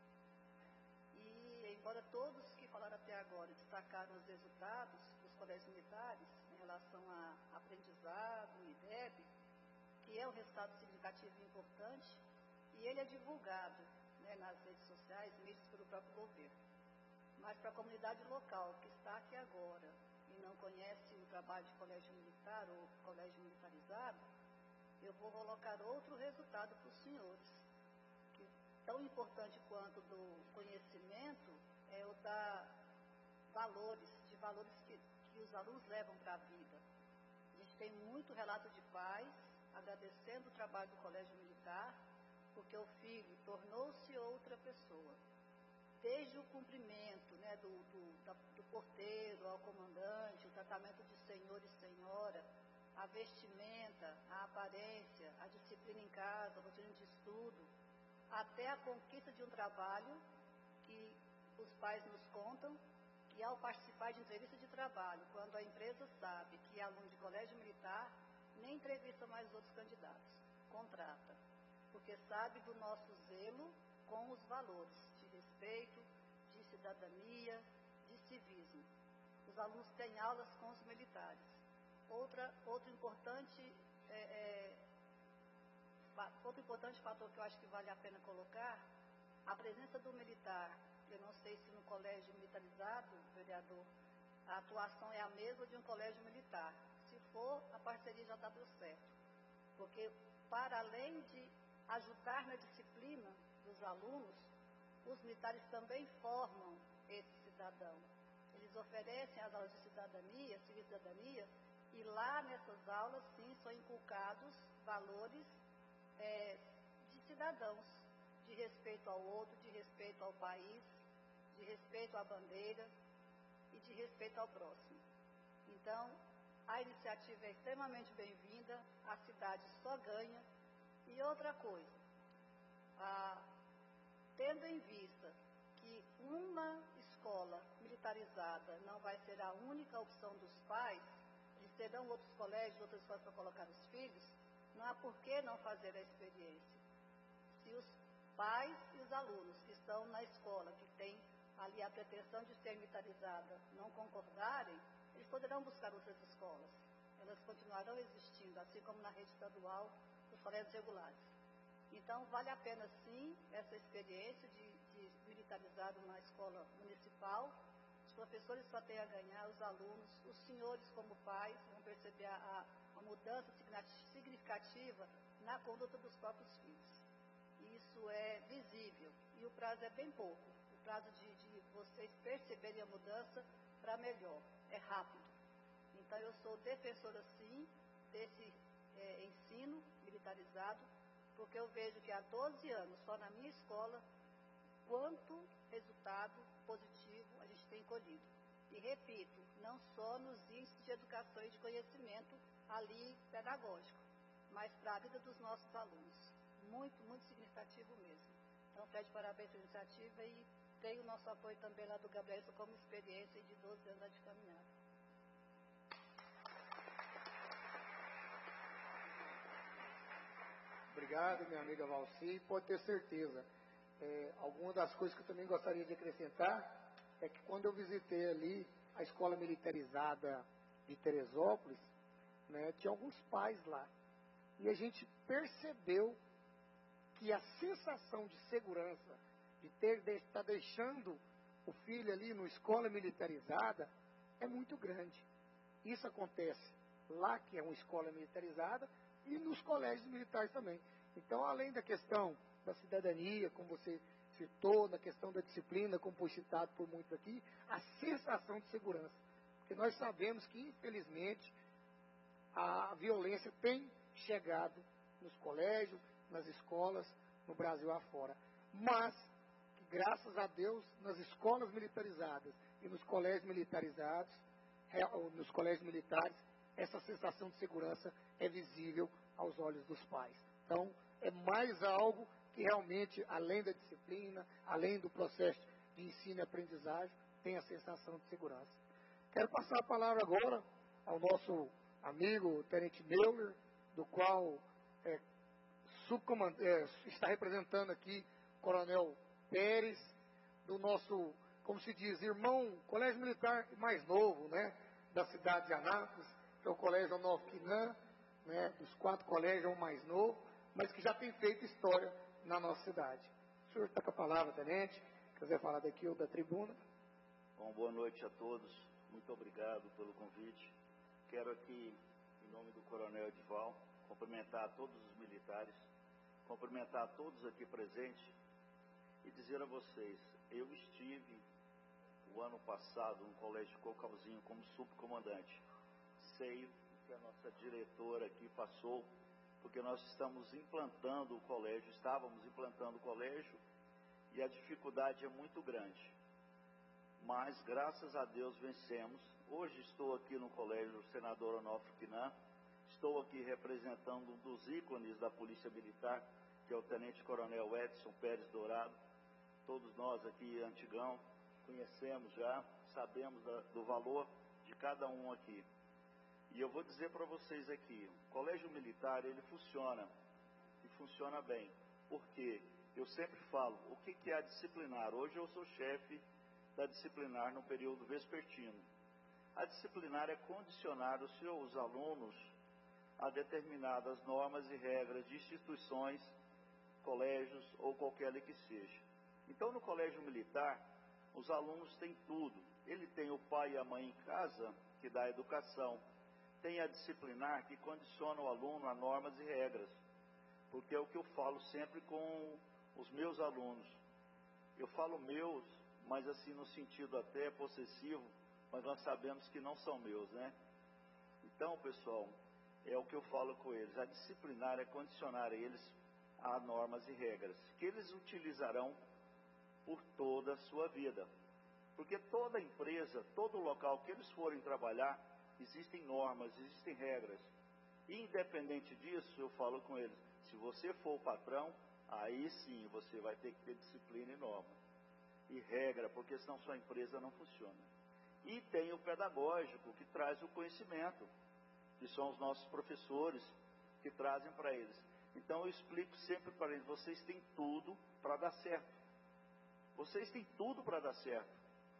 G: E, embora todos que falaram até agora destacaram os resultados dos colégios militares em relação a aprendizado e I D E B, que é um resultado significativo e importante, e ele é divulgado, né, nas redes sociais, mídias pelo próprio governo. Mas para a comunidade local que está aqui agora e não conhece o trabalho de colégio militar ou colégio militarizado, eu vou colocar outro resultado para os senhores. Tão importante quanto do conhecimento é o da valores, de valores que, que os alunos levam para a vida. A gente tem muito relato de pais agradecendo o trabalho do Colégio Militar, porque o filho tornou-se outra pessoa. Desde o cumprimento, né, do, do, da, do porteiro ao comandante, o tratamento de senhor e senhora, a vestimenta, a aparência, a disciplina em casa, a rotina de estudo, até a conquista de um trabalho que os pais nos contam que, ao participar de entrevista de trabalho, quando a empresa sabe que é aluno de colégio militar, nem entrevista mais os outros candidatos, contrata, porque sabe do nosso zelo com os valores de respeito, de cidadania, de civismo. Os alunos têm aulas com os militares. Outra, outro importante é, é, Outro importante fator que eu acho que vale a pena colocar, a presença do militar. Eu não sei se no colégio militarizado, vereador, a atuação é a mesma de um colégio militar. Se for, a parceria já está dando certo. Porque, para além de ajudar na disciplina dos alunos, os militares também formam esse cidadão. Eles oferecem as aulas de cidadania, civil cidadania, e lá nessas aulas, sim, são inculcados valores É, de cidadãos, de respeito ao outro, de respeito ao país, de respeito à bandeira e de respeito ao próximo. Então, a iniciativa é extremamente bem-vinda, a cidade só ganha. E outra coisa, a, tendo em vista que uma escola militarizada não vai ser a única opção dos pais, eles terão outros colégios, outras escolas para colocar os filhos, não há por que não fazer a experiência. Se os pais e os alunos que estão na escola, que têm ali a pretensão de ser militarizada, não concordarem, eles poderão buscar outras escolas. Elas continuarão existindo, assim como na rede estadual, os colégios regulares. Então, vale a pena, sim, essa experiência de, de militarizar uma escola municipal. Os professores só têm a ganhar, os alunos, os senhores como pais vão perceber a, a mudança significativa na conduta dos próprios filhos. Isso é visível e o prazo é bem pouco. O prazo de, de vocês perceberem a mudança para melhor, é rápido. Então, eu sou defensora, sim, desse é, ensino militarizado, porque eu vejo que há doze anos, só na minha escola, quanto resultado positivo a gente tem colhido. E repito, não só nos índices de educação e de conhecimento ali pedagógico, mas para a vida dos nossos alunos. Muito, muito significativo mesmo. Então, pede parabéns pela iniciativa e tem o nosso apoio também lá do Gabriel como experiência de doze anos de caminhada.
B: Obrigado, minha amiga Valci. Pode ter certeza. É, alguma das coisas que eu também gostaria de acrescentar é que quando eu visitei ali a escola militarizada de Teresópolis, né, tinha alguns pais lá. E a gente percebeu que a sensação de segurança, de ter de estar deixando o filho ali numa escola militarizada, é muito grande. Isso acontece lá, que é uma escola militarizada, e nos colégios militares também. Então, além da questão da cidadania, como você citou, na questão da disciplina, como foi citado por muitos aqui, a sensação de segurança. Porque nós sabemos que, infelizmente, a violência tem chegado nos colégios, nas escolas, no Brasil afora. Mas, que, graças a Deus, nas escolas militarizadas e nos colégios militarizados, nos colégios militares, essa sensação de segurança é visível aos olhos dos pais. Então, é mais algo que realmente, além da disciplina, além do processo de ensino e aprendizagem, tem a sensação de segurança. Quero passar a palavra agora ao nosso amigo Tenente Meuler, do qual é, é, está representando aqui o Coronel Pérez, do nosso, como se diz, irmão, colégio militar mais novo, né, da cidade de Anápolis, que é o Colégio Novo Quinã, né, dos quatro colégios, é o mais novo, mas que já tem feito história na nossa cidade. O senhor está com a palavra, tenente, quiser falar daqui ou da tribuna.
H: Bom, boa noite a todos, muito obrigado pelo convite. Quero aqui, em nome do Coronel Edival, cumprimentar todos os militares, cumprimentar todos aqui presentes e dizer a vocês, eu estive o ano passado no Colégio Cocalzinho como subcomandante. Sei que a nossa diretora aqui passou, porque nós estamos implantando o colégio, estávamos implantando o colégio e a dificuldade é muito grande. Mas, graças a Deus, vencemos. Hoje estou aqui no Colégio Senador Onofre Quinã, estou aqui representando um dos ícones da Polícia Militar, que é o Tenente Coronel Edson Pérez Dourado. Todos nós aqui, antigão, conhecemos já, sabemos da, do valor de cada um aqui. E eu vou dizer para vocês aqui, o colégio militar, ele funciona, e funciona bem, porque eu sempre falo, o que, que é a disciplinar? Hoje eu sou chefe da disciplinar no período vespertino. A disciplinar é condicionar os seus alunos a determinadas normas e regras de instituições, colégios ou qualquer que seja. Então, no colégio militar, os alunos têm tudo. Ele tem o pai e a mãe em casa, que dá a educação. Tem a disciplinar, que condiciona o aluno a normas e regras. Porque é o que eu falo sempre com os meus alunos. Eu falo meus, mas assim no sentido até possessivo, mas nós sabemos que não são meus, né? Então, pessoal, é o que eu falo com eles. A disciplinar é condicionar eles a normas e regras, que eles utilizarão por toda a sua vida. Porque toda empresa, todo local que eles forem trabalhar, existem normas, existem regras. Independente disso, eu falo com eles, se você for o patrão, aí sim você vai ter que ter disciplina e norma. E regra, porque senão sua empresa não funciona. E tem o pedagógico, que traz o conhecimento, que são os nossos professores, que trazem para eles. Então eu explico sempre para eles, vocês têm tudo para dar certo. Vocês têm tudo para dar certo.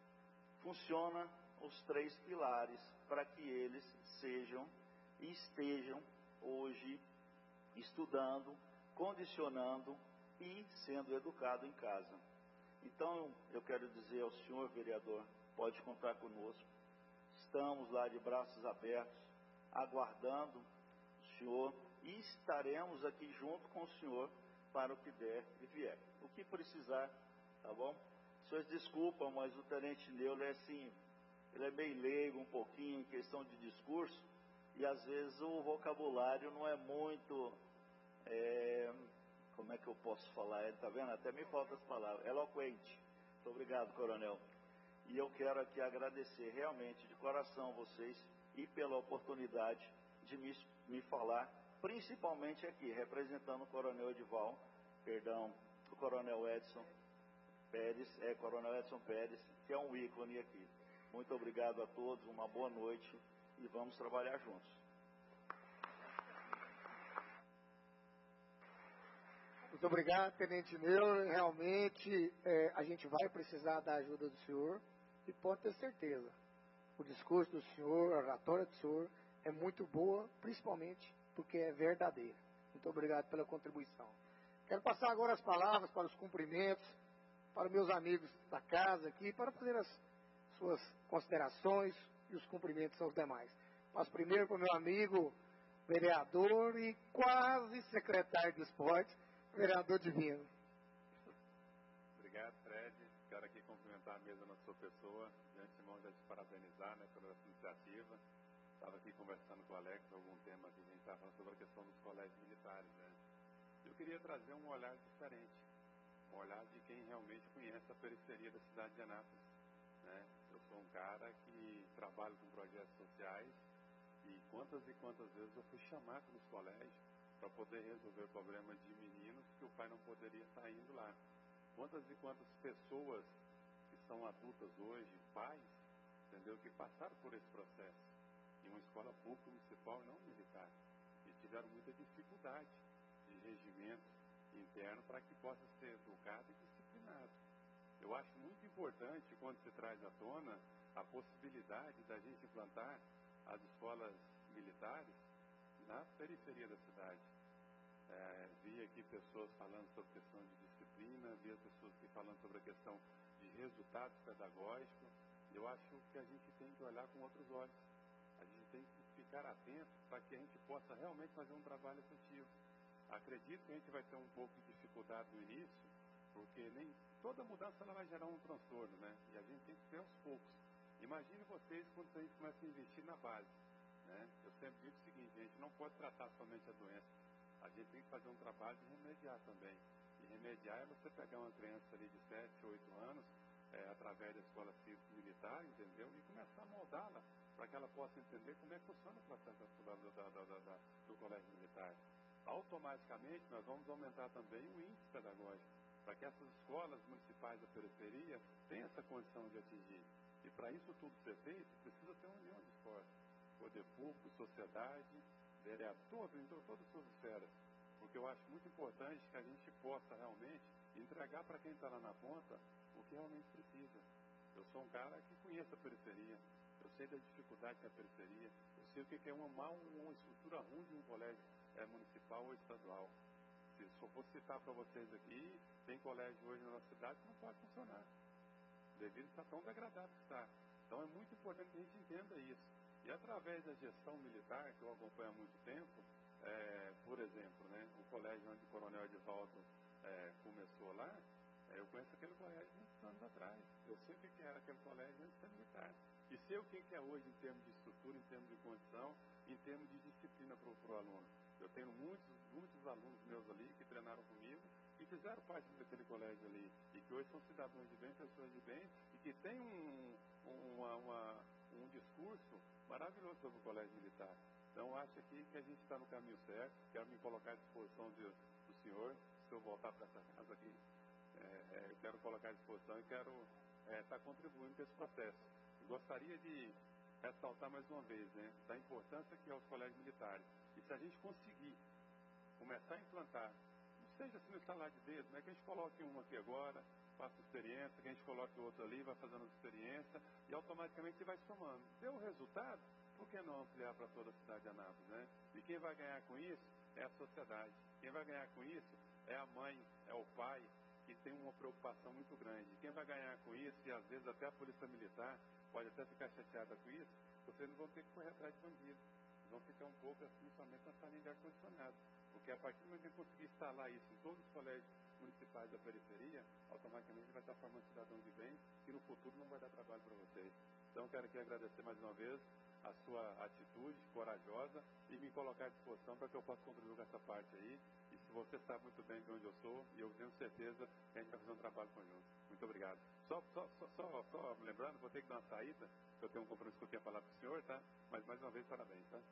H: Funciona os três pilares para que eles sejam e estejam hoje estudando condicionando e sendo educado em casa. Então, eu quero dizer ao senhor vereador, pode contar conosco. Estamos lá de braços abertos, aguardando o senhor e estaremos aqui junto com o senhor para o que der e vier. O que precisar, tá bom? Senhores, desculpam, mas o tenente Neuler é assim, ele é meio leigo um pouquinho em questão de discurso e às vezes o vocabulário não é muito, é, como é que eu posso falar? Ele tá vendo? Até me faltam as palavras. Eloquente. Muito obrigado, coronel. E eu quero aqui agradecer realmente de coração vocês e pela oportunidade de me, me falar, principalmente aqui, representando o coronel Edival, perdão, o coronel Edson Pérez, é, coronel Edson Pérez, que é um ícone aqui. Muito obrigado a todos, uma boa noite e vamos trabalhar juntos.
B: Muito obrigado, tenente Neuler. Realmente, é, a gente vai precisar da ajuda do senhor e pode ter certeza. O discurso do senhor, a oratória do senhor é muito boa, principalmente porque é verdadeira. Muito obrigado pela contribuição. Quero passar agora as palavras para os cumprimentos, para meus amigos da casa aqui, para fazer as suas considerações e os cumprimentos aos demais. Passo primeiro para o meu amigo vereador e quase secretário de esportes, vereador Divino.
I: Obrigado, Fred. Quero aqui cumprimentar a mesa na sua pessoa. De antemão, já te parabenizar, né, pela sua iniciativa. Estava aqui conversando com o Alex algum tema que a gente estava falando sobre a questão dos colégios militares, né? Eu queria trazer um olhar diferente, um olhar de quem realmente conhece a periferia da cidade de Anápolis, né? Eu sou um cara que trabalho com projetos sociais e quantas e quantas vezes eu fui chamado nos colégios para poder resolver o problema de meninos que o pai não poderia estar indo lá. Quantas e quantas pessoas que são adultas hoje, pais, entendeu, que passaram por esse processo em uma escola pública municipal e não militar e tiveram muita dificuldade de regimento interno para que possa ser educado e disciplinado. Eu acho muito importante quando se traz à tona a possibilidade da gente implantar as escolas militares na periferia da cidade. É, vi aqui pessoas falando sobre a questão de disciplina, vi as pessoas aqui falando sobre a questão de resultados pedagógicos. Eu acho que a gente tem que olhar com outros olhos. A gente tem que ficar atento para que a gente possa realmente fazer um trabalho efetivo. Acredito que a gente vai ter um pouco de dificuldade no início, porque nem toda mudança ela vai gerar um transtorno, né? E a gente tem que ser aos poucos. Imagine vocês quando a gente começa a investir na base, né? Eu sempre digo o seguinte, a gente não pode tratar somente a doença. A gente tem que fazer um trabalho de remediar também. E remediar é você pegar uma criança ali de sete, oito anos, é, através da escola cívico-militar, entendeu? E começar a moldá-la para que ela possa entender como é que funciona o processo da, da, da, da, da, do colégio militar. Automaticamente, nós vamos aumentar também o índice pedagógico, para que essas escolas municipais da periferia tenham essa condição de atingir. E para isso tudo ser feito, precisa ter uma união de esforços. Poder público, sociedade, vereador, em todas as suas esferas. Porque eu acho muito importante que a gente possa realmente entregar para quem está lá na ponta o que realmente precisa. Eu sou um cara que conhece a periferia, eu sei da dificuldade da periferia, eu sei o que é uma, uma estrutura ruim de um colégio é, municipal ou estadual. Se só for citar para vocês aqui, tem colégio hoje na nossa cidade que não pode funcionar, devido a estar tão degradado que está. Então é muito importante que a gente entenda isso. E através da gestão militar, que eu acompanho há muito tempo, é, por exemplo, né, o colégio onde o coronel Edivaldo é, começou lá, é, eu conheço aquele colégio muitos anos atrás. Eu sei o que era aquele colégio antes de ser militar. E sei o que é hoje em termos de estrutura, em termos de condição, em termos de disciplina para o aluno. Eu tenho muitos, muitos alunos meus ali que treinaram comigo e fizeram parte daquele colégio ali. E que hoje são cidadãos de bem, pessoas de bem, e que têm um, uma, uma, um discurso maravilhoso sobre o colégio militar. Então, acho aqui que a gente está no caminho certo. Quero me colocar à disposição de, do senhor, se eu voltar para essa casa aqui. É, é, eu quero colocar à disposição e quero estar é, tá contribuindo com esse processo. Eu gostaria de ressaltar mais uma vez, né, da importância que é os colégios militares. E se a gente conseguir começar a implantar, não seja assim no estalar de dedo, né, que a gente coloque um aqui agora, faça experiência, que a gente coloque o outro ali, vai fazendo experiência, e automaticamente você vai somando. Deu o resultado, por que não ampliar para toda a cidade de Anápolis, né? E quem vai ganhar com isso é a sociedade. Quem vai ganhar com isso é a mãe, é o pai, que tem uma preocupação muito grande. Quem vai ganhar com isso, e às vezes até a polícia militar pode até ficar chateada com isso, vocês não vão ter que correr atrás de bandido. Vão ficar um pouco assim somente na salinha de ar-condicionado. Porque a partir do momento que a gente conseguir instalar isso em todos os colégios municipais da periferia, automaticamente vai estar formando cidadão de bem, que no futuro não vai dar trabalho para vocês. Então, quero aqui agradecer mais uma vez a sua atitude corajosa e me colocar à disposição para que eu possa contribuir com essa parte aí. E se você sabe muito bem de onde eu sou, e eu tenho certeza que a gente vai fazer um trabalho conjunto. Muito obrigado. Só, só, só, só, só me lembrando, vou ter que dar uma saída, eu tenho um compromisso que eu tenho a falar para o senhor, tá? Mas mais uma vez, parabéns, tá?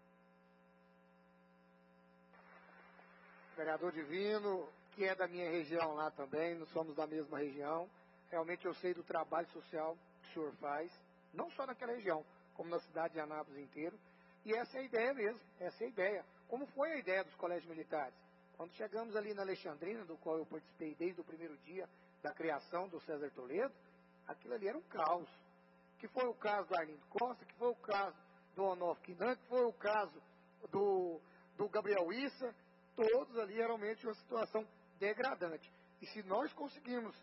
B: Vereador Divino, que é da minha região lá também, nós somos da mesma região. Realmente eu sei do trabalho social que o senhor faz, não só naquela região, como na cidade de Anápolis inteiro. E essa é a ideia mesmo, essa é a ideia. Como foi a ideia dos colégios militares? Quando chegamos ali na Alexandrina, do qual eu participei desde o primeiro dia da criação do César Toledo, aquilo ali era um caos. Que foi o caso do Arlindo Costa, que foi o caso do Onofre Quinan, que foi o caso do, do Gabriel Issa, todos ali realmente uma situação degradante. E se nós conseguirmos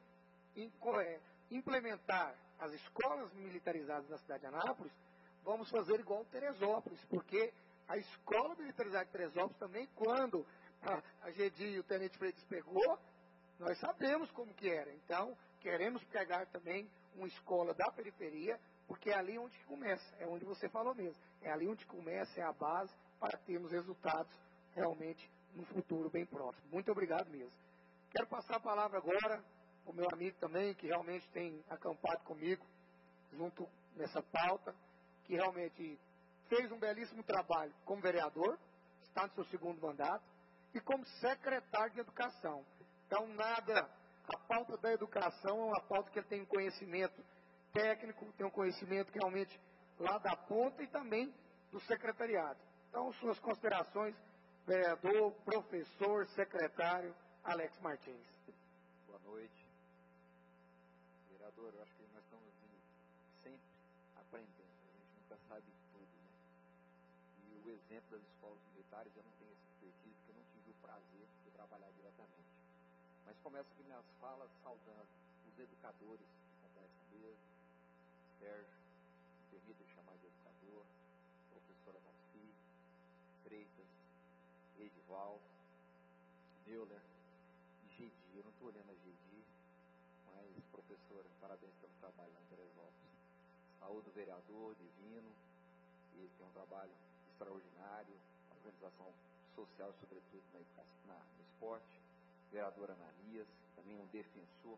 B: implementar as escolas militarizadas na cidade de Anápolis, vamos fazer igual Teresópolis, porque a escola militarizada de Teresópolis também, quando a, a Gedi e o Tenente Freitas pegou, nós sabemos como que era. Então, queremos pegar também uma escola da periferia, porque é ali onde começa, é onde você falou mesmo, é ali onde começa, é a base para termos resultados realmente no futuro bem próximo. Muito obrigado mesmo. Quero passar a palavra agora para o meu amigo também, que realmente tem acampado comigo, junto nessa pauta, que realmente fez um belíssimo trabalho como vereador, está no seu segundo mandato, e como secretário de Educação. Então, nada, a pauta da educação é uma pauta que ele tem um conhecimento técnico, tem um conhecimento que realmente lá da ponta e também do secretariado. Então, suas considerações, vereador, professor, secretário, Alex Martins.
J: Boa noite. Vereador, eu acho que nós estamos sempre aprendendo, a gente nunca sabe tudo, né? E o exemplo das escolas militares, eu não tenho esse expertise, porque eu não tive o prazer de trabalhar diretamente. Mas começo aqui minhas falas saudando os educadores que compõem essa mesa, Sérgio, me permita chamar de educador, professora Dalci, Freitas, Edival, Neuler e Gedi. Eu não estou olhando a Gedi, mas, professora, parabéns pelo trabalho lá em Teresópolis. Saúde do vereador Divino, ele tem um trabalho extraordinário, organização social, sobretudo na educação, na, no esporte. Vereador Ananias, também um defensor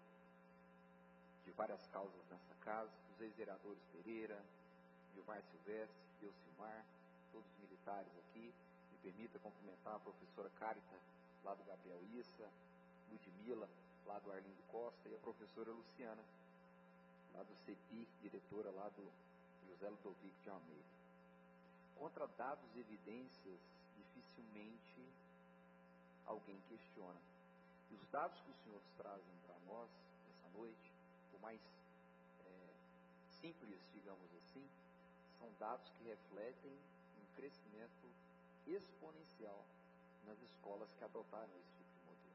J: de várias causas nessa casa. Os ex-vereadores Pereira, Gilmar Silvestre, Elcimar, todos os militares aqui. Me permita cumprimentar a professora Carita, lá do Gabriel Issa, Ludmila, lá do Arlindo Costa, e a professora Luciana, lá do CEPI, diretora lá do José Ludovico de Almeida. Contra dados e evidências, dificilmente alguém questiona. E os dados que os senhores trazem para nós, essa noite, por mais é, simples, digamos assim, são dados que refletem um crescimento exponencial nas escolas que adotaram esse tipo de modelo.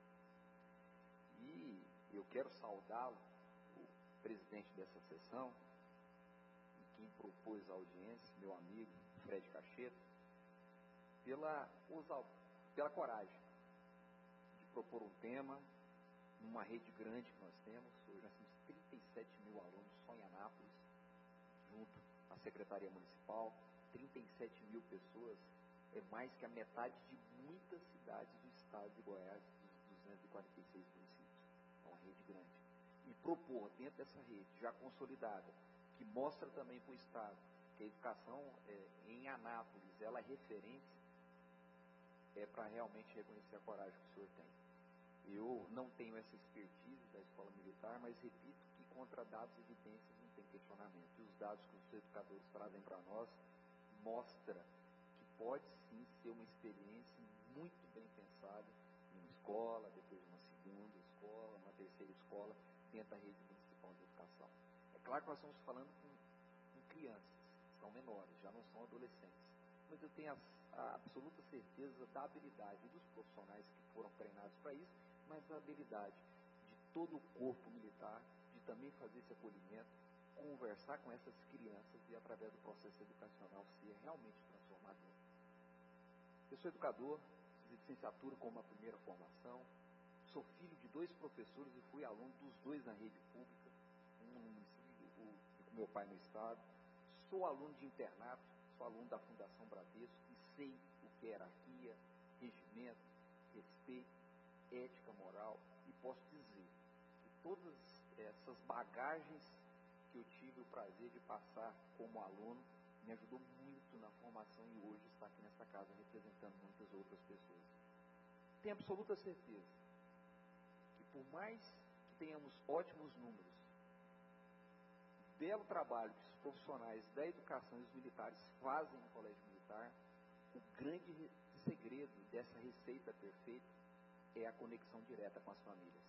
J: E eu quero saudá-lo, o presidente dessa sessão, e quem propôs a audiência, meu amigo Fred Cacheta, pela, pela coragem de propor um tema numa rede grande que nós temos. Hoje nós temos trinta e sete mil alunos só em Anápolis, junto à Secretaria Municipal, trinta e sete mil pessoas, é mais que a metade de muitas cidades do estado de Goiás, dos duzentos e quarenta e seis municípios. É uma rede grande. E propor dentro dessa rede, já consolidada, que mostra também para o estado que a educação é, em Anápolis, ela é referência, é para realmente reconhecer a coragem que o senhor tem. Eu não tenho essa expertise da escola militar, mas repito que contra dados e evidências não tem questionamento. E os dados que os educadores trazem para nós mostra que pode sim ser uma experiência muito bem pensada em uma escola, depois uma segunda escola, uma terceira escola, dentro da rede municipal de educação. É claro que nós estamos falando com, com crianças, são menores, já não são adolescentes. Mas eu tenho a, a absoluta certeza da habilidade dos profissionais que foram treinados para isso, mas da habilidade de todo o corpo militar, de também fazer esse acolhimento, conversar com essas crianças e, através do processo educacional, ser realmente transformador. Eu sou educador, fiz licenciatura com uma primeira formação, sou filho de dois professores e fui aluno dos dois na rede pública, um no município e com meu pai no estado. Sou aluno de internato, sou aluno da Fundação Bradesco e sei o que é hierarquia, regimento, respeito, ética, moral, e posso dizer que todas essas bagagens que eu tive o prazer de passar como aluno me ajudou muito na formação e hoje está aqui nessa casa representando muitas outras pessoas. Tenho absoluta certeza que por mais que tenhamos ótimos números, belo trabalho que os profissionais da educação e os militares fazem no colégio militar, o grande segredo dessa receita perfeita é a conexão direta com as famílias.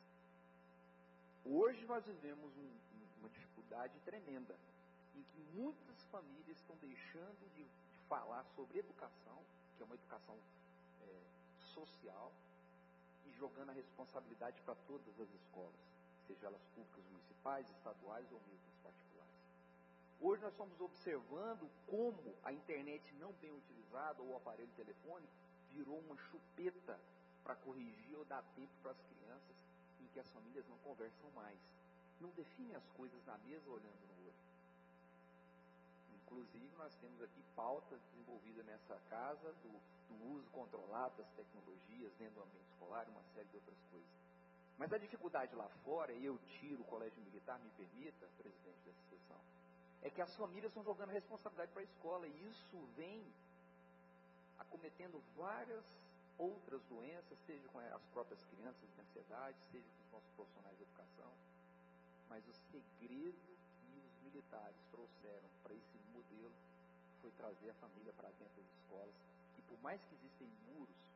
J: Hoje nós vivemos um, um, uma dificuldade tremenda, em que muitas famílias estão deixando de, de falar sobre educação, que é uma educação é, social, e jogando a responsabilidade para todas as escolas, seja elas públicas, municipais, estaduais ou mesmo particulares. Hoje nós estamos observando como a internet não bem utilizada ou o aparelho telefônico virou uma chupeta para corrigir ou dar tempo para as crianças, em que as famílias não conversam mais, não definem as coisas na mesa olhando no olho. Inclusive nós temos aqui pautas desenvolvidas nessa casa do, do uso controlado das tecnologias dentro do ambiente escolar e uma série de outras coisas. Mas a dificuldade lá fora, e eu tiro o colégio militar, me permita, presidente dessa sessão, é que as famílias estão jogando responsabilidade para a escola, e isso vem acometendo várias outras doenças, seja com as próprias crianças de ansiedade, seja com os nossos profissionais de educação. Mas o segredo que os militares trouxeram para esse modelo foi trazer a família para dentro das escolas, e por mais que existem muros,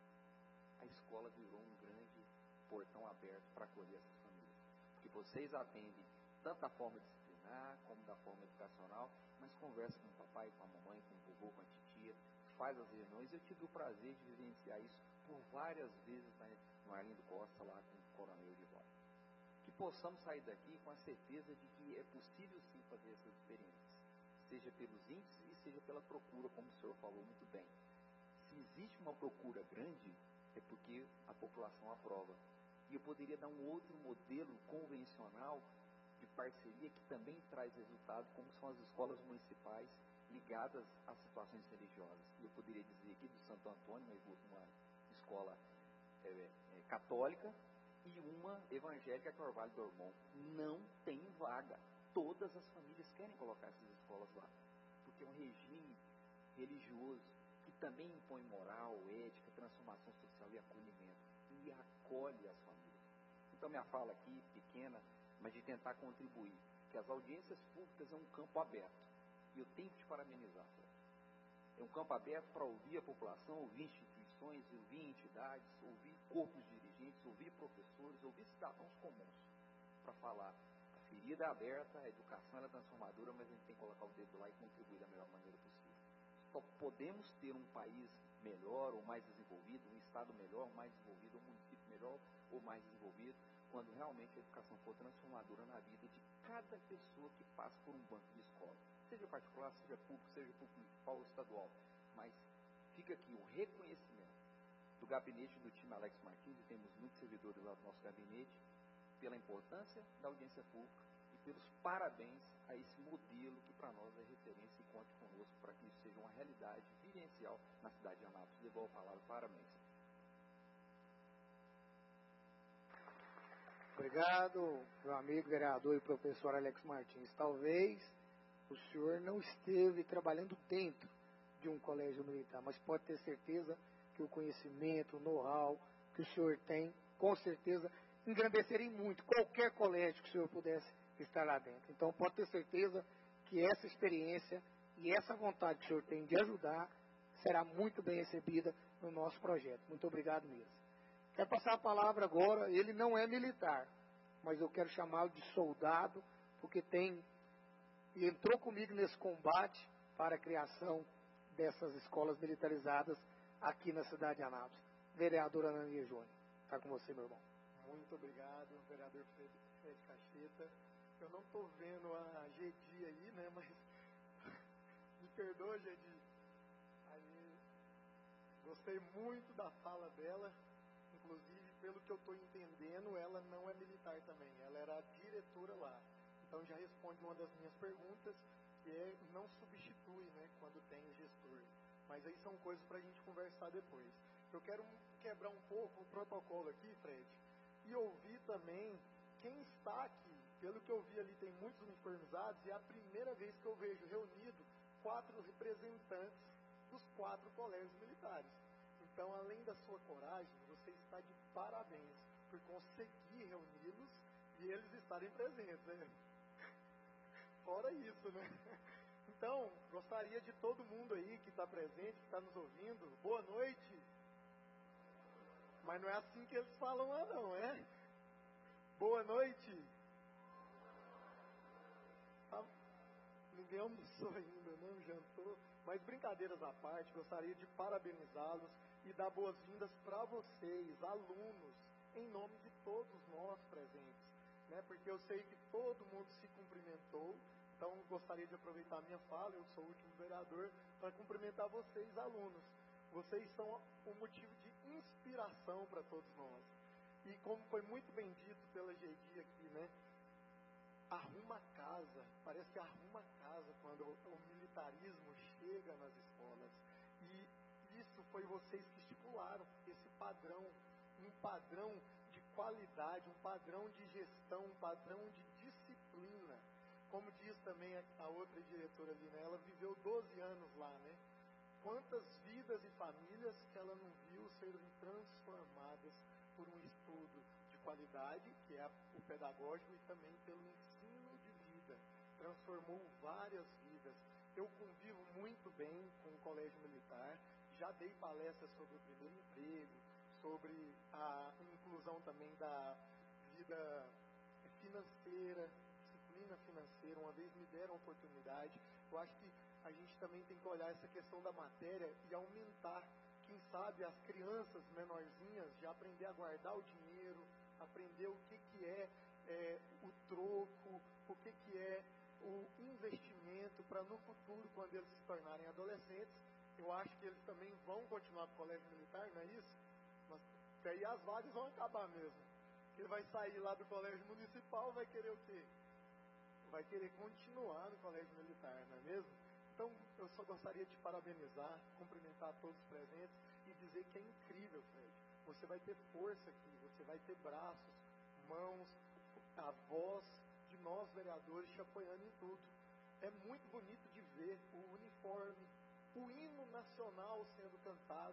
J: a escola virou um grande portão aberto para acolher essas famílias. Porque vocês atendem tanto da forma disciplinar, como da forma educacional, mas conversa com o papai, com a mamãe, com o vovô, com a titia, faz as reuniões. Eu tive o prazer de vivenciar isso por várias vezes no Arlindo Costa, lá com o Coronel Edivaldo. Que possamos sair daqui com a certeza de que é possível sim fazer essas experiências, seja pelos índices e seja pela procura, como o senhor falou muito bem. Se existe uma procura grande, é porque a população aprova. E eu poderia dar um outro modelo convencional de parceria que também traz resultado, como são as escolas municipais ligadas às situações religiosas. Eu poderia dizer aqui do Santo Antônio, uma escola é, é, católica, e uma evangélica, que é o Orvalho do Ormond. Não tem vaga. Todas as famílias querem colocar essas escolas lá, porque é um regime religioso que também impõe moral, ética, transformação social e acolhimento, e acolhe as famílias. Então minha fala aqui, pequena, mas de tentar contribuir, que as audiências públicas é um campo aberto, e eu tenho que te parabenizar, Fred. É um campo aberto para ouvir a população, ouvir instituições, ouvir entidades, ouvir corpos dirigentes, ouvir professores, ouvir cidadãos comuns, para falar. A ferida é aberta, a educação é transformadora, mas a gente tem que colocar o dedo lá e contribuir da melhor maneira possível. Só podemos ter um país melhor ou mais desenvolvido, um estado melhor ou mais desenvolvido, um município melhor ou mais desenvolvido, quando realmente a educação for transformadora na vida de cada pessoa que passa por um banco de escola, seja particular, seja público, seja público municipal ou estadual. Mas fica aqui o reconhecimento do gabinete do time Alex Martins, e temos muitos servidores lá do nosso gabinete, pela importância da audiência pública e pelos parabéns a esse modelo que para nós é referência, e conte conosco para que isso seja uma realidade vivencial na cidade de Anápolis. Devolvo a palavra, parabéns.
B: Obrigado, meu amigo vereador e professor Alex Martins. Talvez o senhor não esteve trabalhando dentro de um colégio militar, mas pode ter certeza que o conhecimento, o know-how que o senhor tem, com certeza, engrandeceria muito qualquer colégio que o senhor pudesse estar lá dentro. Então, pode ter certeza que essa experiência e essa vontade que o senhor tem de ajudar será muito bem recebida no nosso projeto. Muito obrigado mesmo. Quero passar a palavra agora, ele não é militar, mas eu quero chamá-lo de soldado, porque tem e entrou comigo nesse combate para a criação dessas escolas militarizadas aqui na cidade de Anápolis. Vereador Ananias Júnior, está com você, meu irmão.
K: Muito obrigado, vereador Fred, Fred Cacheta. Eu não estou vendo a G D aí, né, mas me perdoa, G D. Aí, gostei muito da fala dela, inclusive, pelo que eu estou entendendo, ela não é militar também, ela era a diretora lá. Então já responde uma das minhas perguntas, que é não substitui, né, quando tem o gestor. Mas aí são coisas para a gente conversar depois. Eu quero quebrar um pouco o protocolo aqui, Fred, e ouvir também quem está aqui. Pelo que eu vi ali, tem muitos uniformizados, e é a primeira vez que eu vejo reunido quatro representantes dos quatro colégios militares. Então, além da sua coragem, você está de parabéns por conseguir reuni-los e eles estarem presentes, né? Fora isso, né? Então, gostaria de todo mundo aí que está presente, que está nos ouvindo, boa noite. Mas não é assim que eles falam lá não, é? Boa noite. Tá? Ninguém almoçou ainda, não jantou. Mas brincadeiras à parte, gostaria de parabenizá-los e dar boas-vindas para vocês, alunos, em nome de todos nós presentes, né? Porque eu sei que todo mundo se cumprimentou. Então, gostaria de aproveitar a minha fala, eu sou o último vereador, para cumprimentar vocês, alunos. Vocês são um motivo de inspiração para todos nós. E como foi muito bem dito pela G D aqui, né? Arruma casa, parece que arruma casa quando o militarismo chega nas escolas. E isso foi vocês que estipularam esse padrão, um padrão de qualidade, um padrão de gestão, um padrão de disciplina. Como diz também a, a outra diretora ali, né? Ela viveu doze anos lá, né? Quantas vidas e famílias que ela não viu serem transformadas por um estudo de qualidade, que é o pedagógico, e também pelo ensino de vida. Transformou várias vidas. Eu convivo muito bem com o Colégio Militar, já dei palestras sobre o primeiro emprego, sobre a inclusão também da vida financeira, disciplina financeira, uma vez me deram a oportunidade. Eu acho que a gente também tem que olhar essa questão da matéria e aumentar, quem sabe, as crianças menorzinhas já aprender a guardar o dinheiro, aprender o que, que é, é o troco, o que, que é o investimento, para no futuro, quando eles se tornarem adolescentes, eu acho que eles também vão continuar para o colégio militar, não é isso? Mas aí as vagas vão acabar mesmo. Ele vai sair lá do colégio municipal, vai querer o quê? Vai querer continuar no colégio militar, não é mesmo? Então, eu só gostaria de parabenizar, cumprimentar todos os presentes e dizer que é incrível, Fred. Você vai ter força aqui, você vai ter braços, mãos, a voz de nós vereadores te apoiando em tudo. É muito bonito de ver o uniforme, o hino nacional sendo cantado,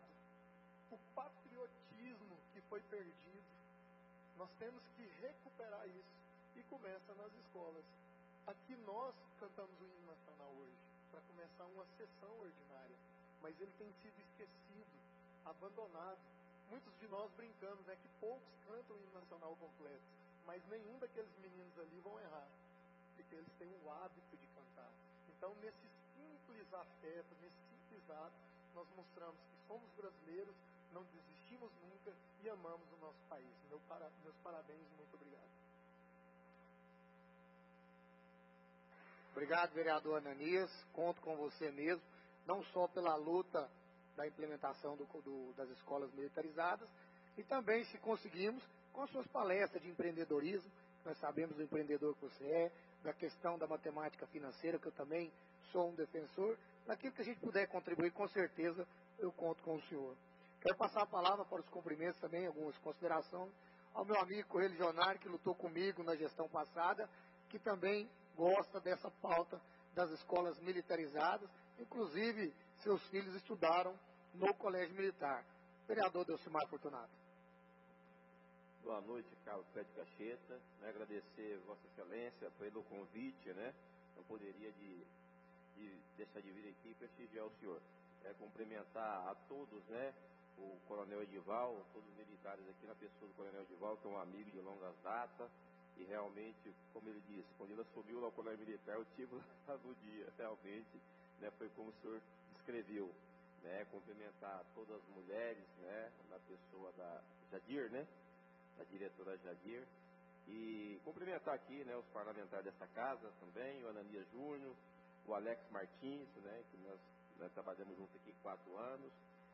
K: o patriotismo que foi perdido. Nós temos que recuperar isso e começa nas escolas. Aqui nós cantamos o hino nacional hoje, para começar uma sessão ordinária, mas ele tem sido esquecido, abandonado. Muitos de nós brincamos, né, que poucos cantam o hino nacional completo, mas nenhum daqueles meninos ali vão errar, porque eles têm o hábito de cantar. Então, nesse simples afeto, nesse simples ato, nós mostramos que somos brasileiros, não desistimos nunca e amamos o nosso país. Meu para, meus parabéns, muito obrigado.
B: Obrigado, vereador Ananias. Conto com você mesmo, não só pela luta da implementação do, do, das escolas militarizadas, e também, se conseguimos, com as suas palestras de empreendedorismo. Nós sabemos do empreendedor que você é, da questão da matemática financeira, que eu também sou um defensor. Naquilo que a gente puder contribuir, com certeza, eu conto com o senhor. Quero passar a palavra para os cumprimentos também, algumas considerações, ao meu amigo correligionário, que lutou comigo na gestão passada, que também gosta dessa pauta das escolas militarizadas, inclusive seus filhos estudaram no Colégio Militar. Vereador Delcimar Fortunato.
L: Boa noite, Carlos Fred Cacheta. Né, agradecer Vossa Excelência pelo convite, né? Não poderia de, de deixar de vir aqui e prestigiar o senhor. É, cumprimentar a todos, né? O Coronel Edival, todos os militares aqui na pessoa do Coronel Edival, que é um amigo de longas datas, E realmente, como ele disse, quando ele assumiu lá o colégio militar, eu tive lá no dia, realmente, né, foi como o senhor descreveu, né, cumprimentar todas as mulheres, né, na pessoa da Jadir, né, da diretora Jadir, e cumprimentar aqui, né, os parlamentares dessa casa também, o Ananias Júnior, o Alex Martins, né, que nós, nós trabalhamos juntos aqui quatro anos,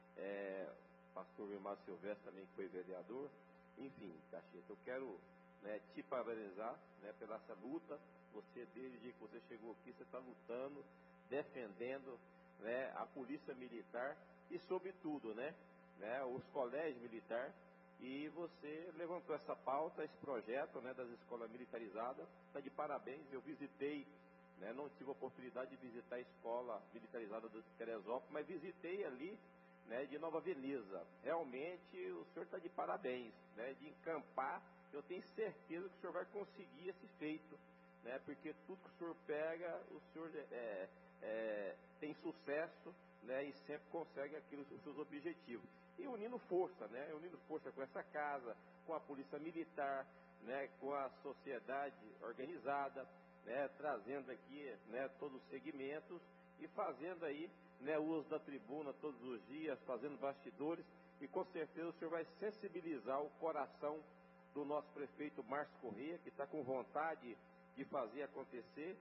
L: é, o pastor Vilmar Silvestre também, que foi vereador, enfim, Caxieta, eu quero, né, te parabenizar, né, pela essa luta. Você, desde o dia que você chegou aqui, você está lutando, defendendo, né, a polícia militar e, sobretudo, né, né, os colégios militares. E você levantou essa pauta, esse projeto, né, das escolas militarizadas. Está de parabéns. Eu visitei, né, não tive a oportunidade de visitar a escola militarizada de Teresópolis, mas visitei ali, né, de Nova Veneza. Realmente o senhor está de parabéns, né, de encampar. Eu tenho certeza que o senhor vai conseguir esse feito, né, porque tudo que o senhor pega, o senhor é, é, tem sucesso, né, e sempre consegue aquilo, os seus objetivos. E unindo força, né, unindo força com essa casa, com a polícia militar, né, com a sociedade organizada, né, trazendo aqui, né, todos os segmentos e fazendo aí, né, o uso da tribuna todos os dias, fazendo bastidores, e com certeza o senhor vai sensibilizar o coração do nosso prefeito Márcio Corrêa, que está com vontade de fazer acontecer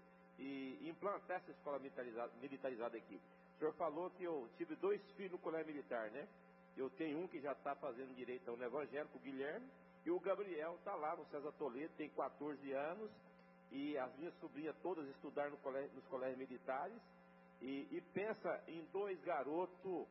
L: e implantar essa escola militarizada, militarizada aqui. O senhor falou que eu tive dois filhos no colégio militar, né? Eu tenho um que já está fazendo direito no evangélico, o Guilherme, e o Gabriel está lá no César Toledo, tem quatorze anos, e as minhas sobrinhas todas estudaram no colégio, nos colégios militares, e, e pensa em dois garotos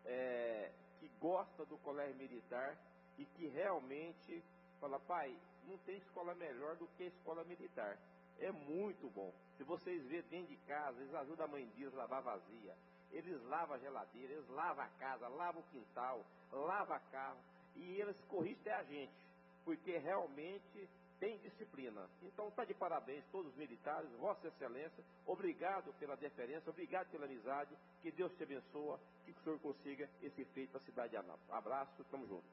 L: é, que gostam do colégio militar e que realmente fala, pai, não tem escola melhor do que a escola militar. É muito bom. Se vocês verem dentro de casa, eles ajudam a mãe deles a lavar vazia. Eles lavam a geladeira, eles lavam a casa, lavam o quintal, lavam carro. E eles corrigem até a gente, porque realmente tem disciplina. Então está de parabéns todos os militares, Vossa Excelência. Obrigado pela deferência, obrigado pela amizade. Que Deus te abençoe, que o senhor consiga esse feito para a cidade de Anápolis. Abraço, estamos juntos.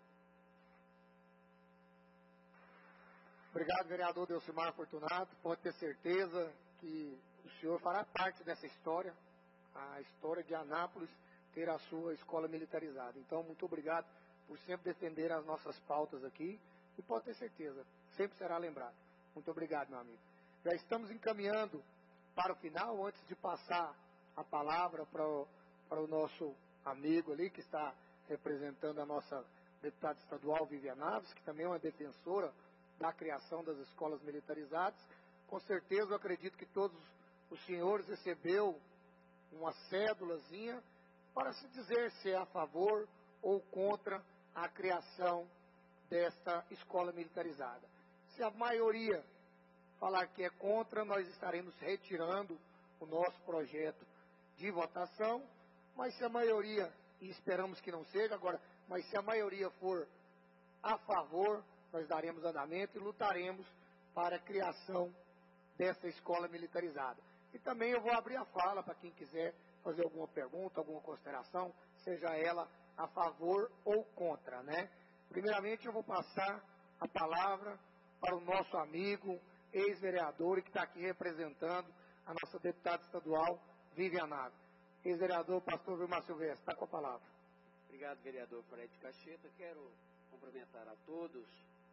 B: Obrigado, vereador Delcimar Fortunato. Pode ter certeza que o senhor fará parte dessa história, a história de Anápolis ter a sua escola militarizada. Então, muito obrigado por sempre defender as nossas pautas aqui e pode ter certeza, sempre será lembrado. Muito obrigado, meu amigo. Já estamos encaminhando para o final, antes de passar a palavra para o, para o nosso amigo ali, que está representando a nossa deputada estadual, Vivian Naves, que também é uma defensora da criação das escolas militarizadas. Com certeza, eu acredito que todos os senhores recebeu uma cédulazinha para se dizer se é a favor ou contra a criação desta escola militarizada. Se a maioria falar que é contra, nós estaremos retirando o nosso projeto de votação, mas se a maioria, e esperamos que não seja agora, mas se a maioria for a favor, nós daremos andamento e lutaremos para a criação dessa escola militarizada. E também eu vou abrir a fala para quem quiser fazer alguma pergunta, alguma consideração, seja ela a favor ou contra, né? Primeiramente eu vou passar a palavra para o nosso amigo, ex-vereador e que está aqui representando a nossa deputada estadual, Vivian Naves. Ex-vereador pastor Vilmar Silvestre, está com a palavra.
M: Obrigado, vereador Fred Caixeta. Quero cumprimentar a todos,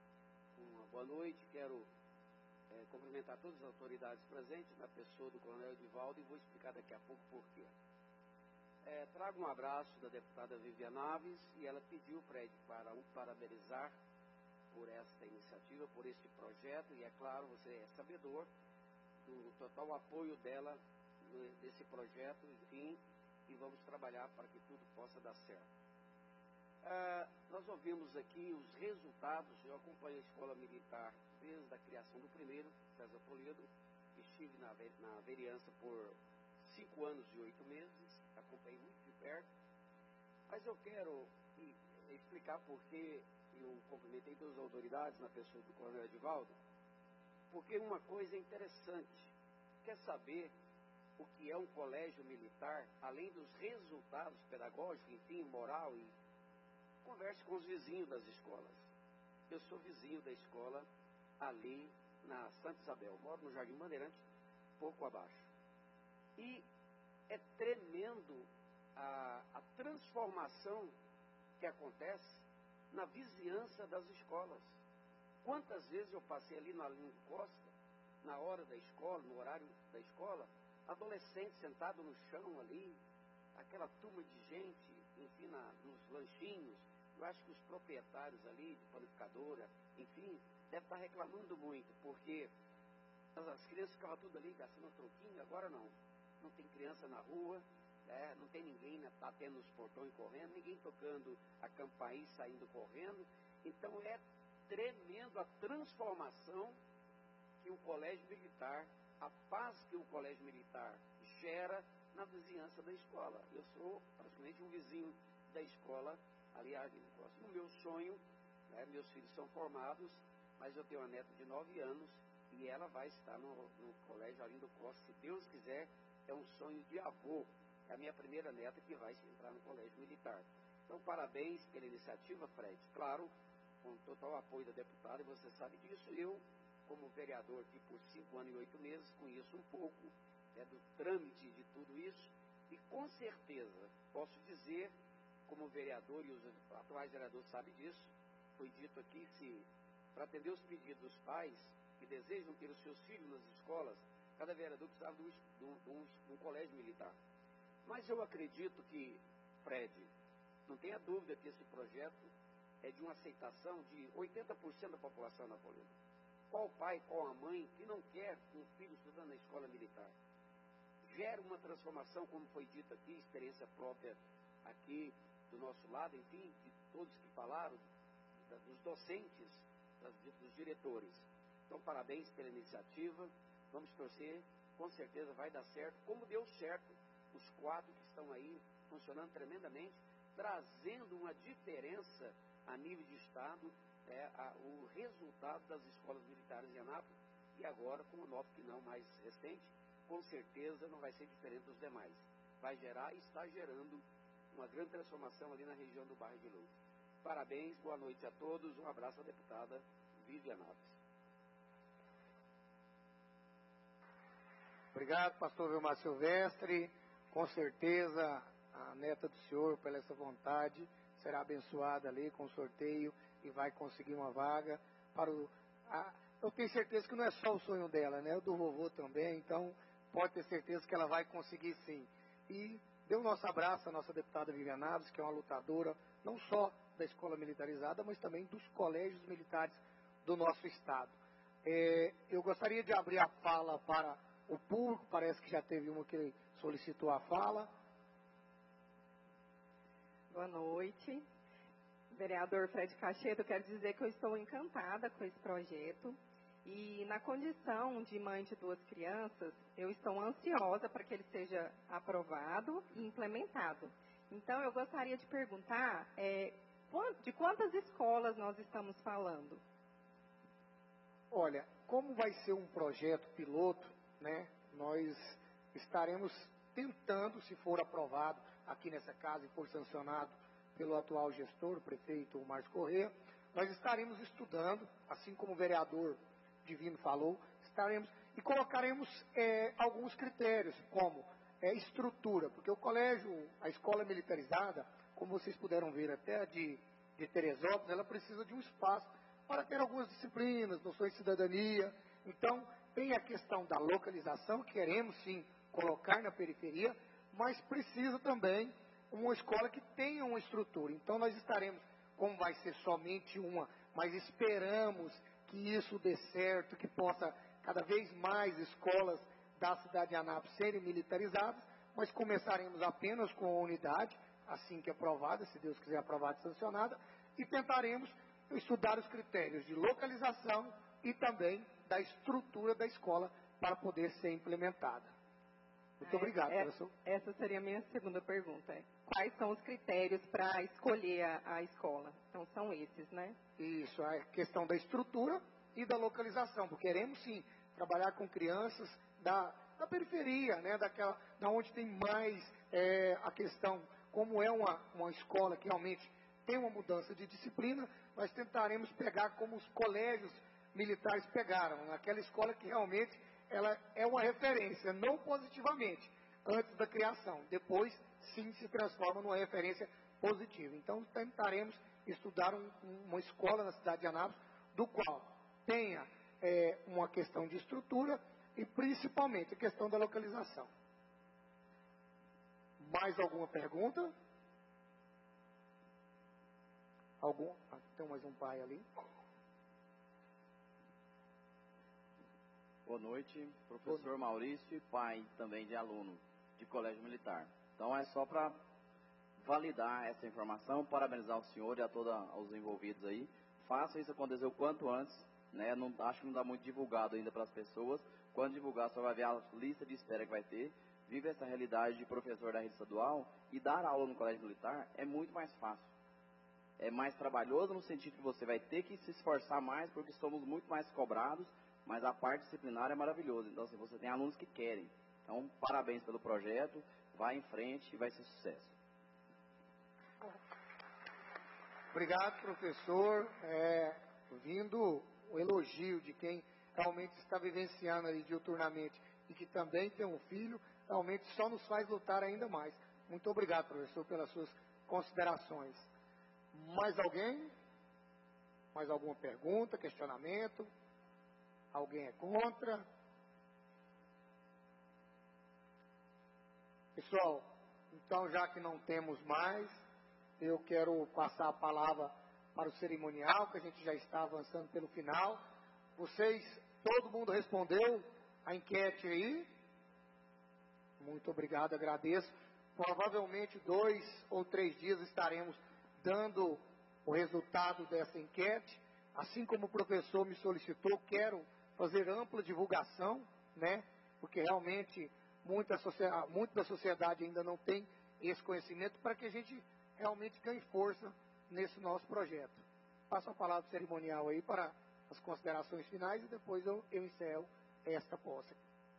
M: uma boa noite, quero é, cumprimentar todas as autoridades presentes, na pessoa do coronel Edivaldo, e vou explicar daqui a pouco por quê. É, trago um abraço da deputada Vivian Naves, e ela pediu, Fred, para um parabenizar por esta iniciativa, por este projeto, e é claro, você é sabedor do total apoio dela nesse projeto, enfim, e vamos trabalhar para que tudo possa dar certo. Ah, nós ouvimos aqui os resultados. Eu acompanho a escola militar desde a criação do primeiro, César Toledo. Estive na, na vereança por cinco anos e oito meses, acompanhei muito de perto. Mas eu quero explicar por que eu cumprimentei todas as autoridades na pessoa do coronel Edivaldo, porque uma coisa interessante, quer saber o que é um colégio militar, além dos resultados pedagógicos, enfim, moral, e converse com os vizinhos das escolas. Eu sou vizinho da escola ali na Santa Isabel. Moro no Jardim Bandeirante, pouco abaixo. E é tremendo a, a transformação que acontece na vizinhança das escolas. Quantas vezes eu passei ali na linha de Costa, na hora da escola, no horário da escola, adolescente sentado no chão ali, aquela turma de gente, enfim, na, nos lanchinhos. Eu acho que os proprietários ali, de panificadora, enfim, devem estar reclamando muito, porque as crianças ficavam tudo ali gastando troquinho, agora não. Não tem criança na rua, né? Não tem ninguém né, batendo nos portões e correndo, ninguém tocando a campainha e saindo correndo. Então é tremendo a transformação que o Colégio Militar, a paz que o Colégio Militar gera na vizinhança da escola. Eu sou praticamente um vizinho da escola ali a Arlindo Costa. No meu sonho, né, meus filhos são formados, mas eu tenho uma neta de nove anos e ela vai estar no, no Colégio Arlindo Costa, se Deus quiser. É um sonho de avô. É a minha primeira neta que vai entrar no Colégio Militar. Então, parabéns pela iniciativa, Fred. Claro, com total apoio da deputada, e você sabe disso. Eu, como vereador aqui por cinco anos e oito meses, conheço um pouco né, do trâmite de tudo isso. E, com certeza, posso dizer, como vereador, e os atuais vereadores sabem disso, foi dito aqui, se para atender os pedidos dos pais que desejam ter os seus filhos nas escolas, cada vereador precisava de um, de, um, de, um, de um colégio militar. Mas eu acredito que, Fred, não tenha dúvida que esse projeto é de uma aceitação de oitenta por cento da população napolitana. Qual pai, qual a mãe que não quer um filho estudando na escola militar? Gera uma transformação, como foi dito aqui, experiência própria aqui do nosso lado, enfim, de todos que falaram, da, dos docentes, das, dos diretores. Então, parabéns pela iniciativa. Vamos torcer, com certeza vai dar certo, como deu certo os quatro que estão aí funcionando tremendamente, trazendo uma diferença a nível de Estado, é, a, o resultado das escolas militares em Anápolis, e agora, com o novo que não mais recente, com certeza não vai ser diferente dos demais. Vai gerar e está gerando uma grande transformação ali na região do bairro de Luz. Parabéns, boa noite a todos, um abraço à deputada Viviane Alves.
B: Obrigado, pastor Vilmar Silvestre. Com certeza, a neta do senhor, pela essa vontade, será abençoada ali com o sorteio e vai conseguir uma vaga para o... A, eu tenho certeza que não é só o sonho dela, né? O do vovô também, então pode ter certeza que ela vai conseguir sim. E dê o nosso abraço à nossa deputada Viviane Alves, que é uma lutadora, não só da escola militarizada, mas também dos colégios militares do nosso estado. É, eu gostaria de abrir a fala para o público, parece que já teve uma que solicitou a fala.
N: Boa noite. Vereador Fred Cacheta, eu quero dizer que eu estou encantada com esse projeto e na condição de mãe de duas crianças, eu estou ansiosa para que ele seja aprovado e implementado. Então, eu gostaria de perguntar é, de quantas escolas nós estamos falando?
B: Olha, como vai ser um projeto piloto, né, nós estaremos tentando, se for aprovado aqui nessa casa e for sancionado pelo atual gestor, o prefeito Márcio Corrêa, nós estaremos estudando, assim como o vereador Divino falou, estaremos e colocaremos é, alguns critérios, como é, estrutura, porque o colégio, a escola militarizada, como vocês puderam ver até de, de Teresópolis, ela precisa de um espaço para ter algumas disciplinas, noções de cidadania. Então, tem a questão da localização, queremos sim colocar na periferia, mas precisa também uma escola que tenha uma estrutura. Então nós estaremos, como vai ser somente uma, mas esperamos que isso dê certo, que possa cada vez mais escolas da cidade de Anápolis serem militarizadas, mas começaremos apenas com a unidade, assim que aprovada, se Deus quiser aprovada e sancionada, e tentaremos estudar os critérios de localização e também da estrutura da escola para poder ser implementada. Muito
N: é,
B: obrigado,
N: é,
B: professor.
N: Essa seria a minha segunda pergunta. É, quais são os critérios para escolher a, a escola? Então, são esses, né?
B: Isso, a questão da estrutura e da localização, porque queremos, sim, trabalhar com crianças da, da periferia, né, daquela, da onde tem mais é, a questão, como é uma, uma escola que realmente tem uma mudança de disciplina, nós tentaremos pegar como os colégios militares pegaram, naquela escola que realmente ela é uma referência, não positivamente, antes da criação. Depois, sim, se transforma numa referência positiva. Então, tentaremos estudar um, uma escola na cidade de Anápolis, do qual tenha é, uma questão de estrutura e, principalmente, a questão da localização. Mais alguma pergunta? Algum? Ah, tem mais um pai ali.
O: Boa noite, professor Maurício e pai também de aluno de colégio militar. Então é só para validar essa informação, parabenizar o senhor e a todos os envolvidos aí. Faça isso acontecer o quanto antes, né? Não, acho que não dá muito divulgado ainda para as pessoas. Quando divulgar, só vai ver a lista de espera que vai ter. Vive essa realidade de professor da rede estadual e dar aula no colégio militar é muito mais fácil. É mais trabalhoso no sentido que você vai ter que se esforçar mais porque somos muito mais cobrados, mas a parte disciplinar é maravilhosa. Então, assim, você tem alunos que querem. Então, parabéns pelo projeto, vai em frente e vai ser sucesso.
B: Obrigado, professor. É, vindo o elogio de quem realmente está vivenciando ali diuturnamente e que também tem um filho, realmente só nos faz lutar ainda mais. Muito obrigado, professor, pelas suas considerações. Mais alguém? Mais alguma pergunta, questionamento? Alguém é contra? Pessoal, então já que não temos mais, eu quero passar a palavra para o cerimonial, que a gente já está avançando pelo final. Vocês, todo mundo respondeu a enquete aí? Muito obrigado, agradeço. Provavelmente dois ou três dias estaremos dando o resultado dessa enquete. Assim como o professor me solicitou, quero fazer ampla divulgação, né? Porque realmente muita, muita da sociedade ainda não tem esse conhecimento para que a gente realmente ganhe força nesse nosso projeto. Passo a palavra cerimonial aí para as considerações finais e depois eu, eu encerro esta posse.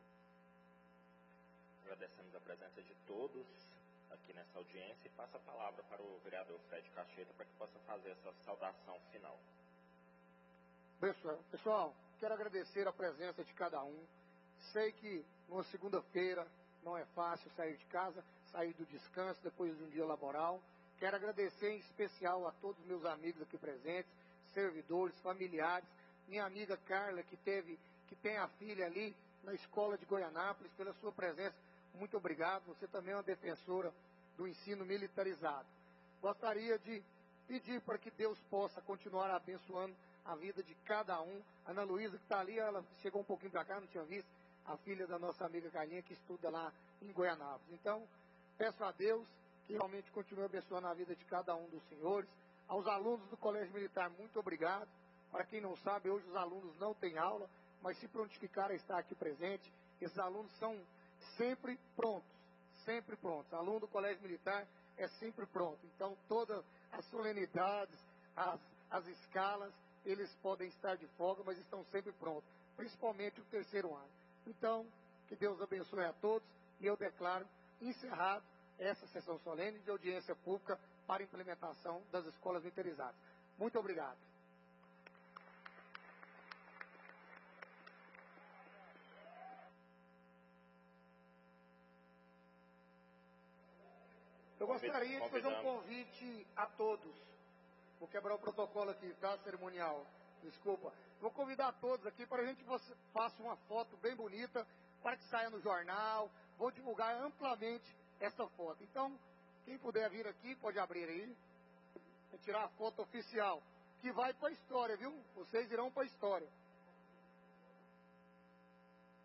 A: Agradecemos a presença de todos aqui nessa audiência e passo a palavra para o vereador Fred Cacheta para que possa fazer essa saudação final.
B: Pessoal, pessoal, quero agradecer a presença de cada um. Sei que numa segunda-feira não é fácil sair de casa, sair do descanso depois de um dia laboral. Quero agradecer em especial a todos os meus amigos aqui presentes, servidores, familiares, minha amiga Carla, que teve, que tem a filha ali na escola de Goianápolis, pela sua presença. Muito obrigado. Você também é uma defensora do ensino militarizado. Gostaria de pedir para que Deus possa continuar abençoando a vida de cada um. A Ana Luísa, que está ali, ela chegou um pouquinho para cá, não tinha visto, a filha da nossa amiga Carlinha, que estuda lá em Goianápolis. Então, peço a Deus que realmente continue abençoando a vida de cada um dos senhores. Aos alunos do Colégio Militar, muito obrigado. Para quem não sabe, hoje os alunos não têm aula, mas se prontificaram a estar aqui presente. Esses alunos são sempre prontos, sempre prontos. Aluno do Colégio Militar é sempre pronto. Então, todas as solenidades, as, as escalas, eles podem estar de folga, mas estão sempre prontos, principalmente o terceiro ano. Então, que Deus abençoe a todos e eu declaro encerrado essa sessão solene de audiência pública para implementação das escolas militarizadas. Muito obrigado. Eu gostaria de fazer um convite a todos. Vou quebrar o protocolo aqui, tá? Cerimonial. Desculpa. Vou convidar a todos aqui para a gente faça uma foto bem bonita, para que saia no jornal. Vou divulgar amplamente essa foto. Então, quem puder vir aqui, pode abrir aí. E tirar a foto oficial, que vai para a história, viu? Vocês irão para a história.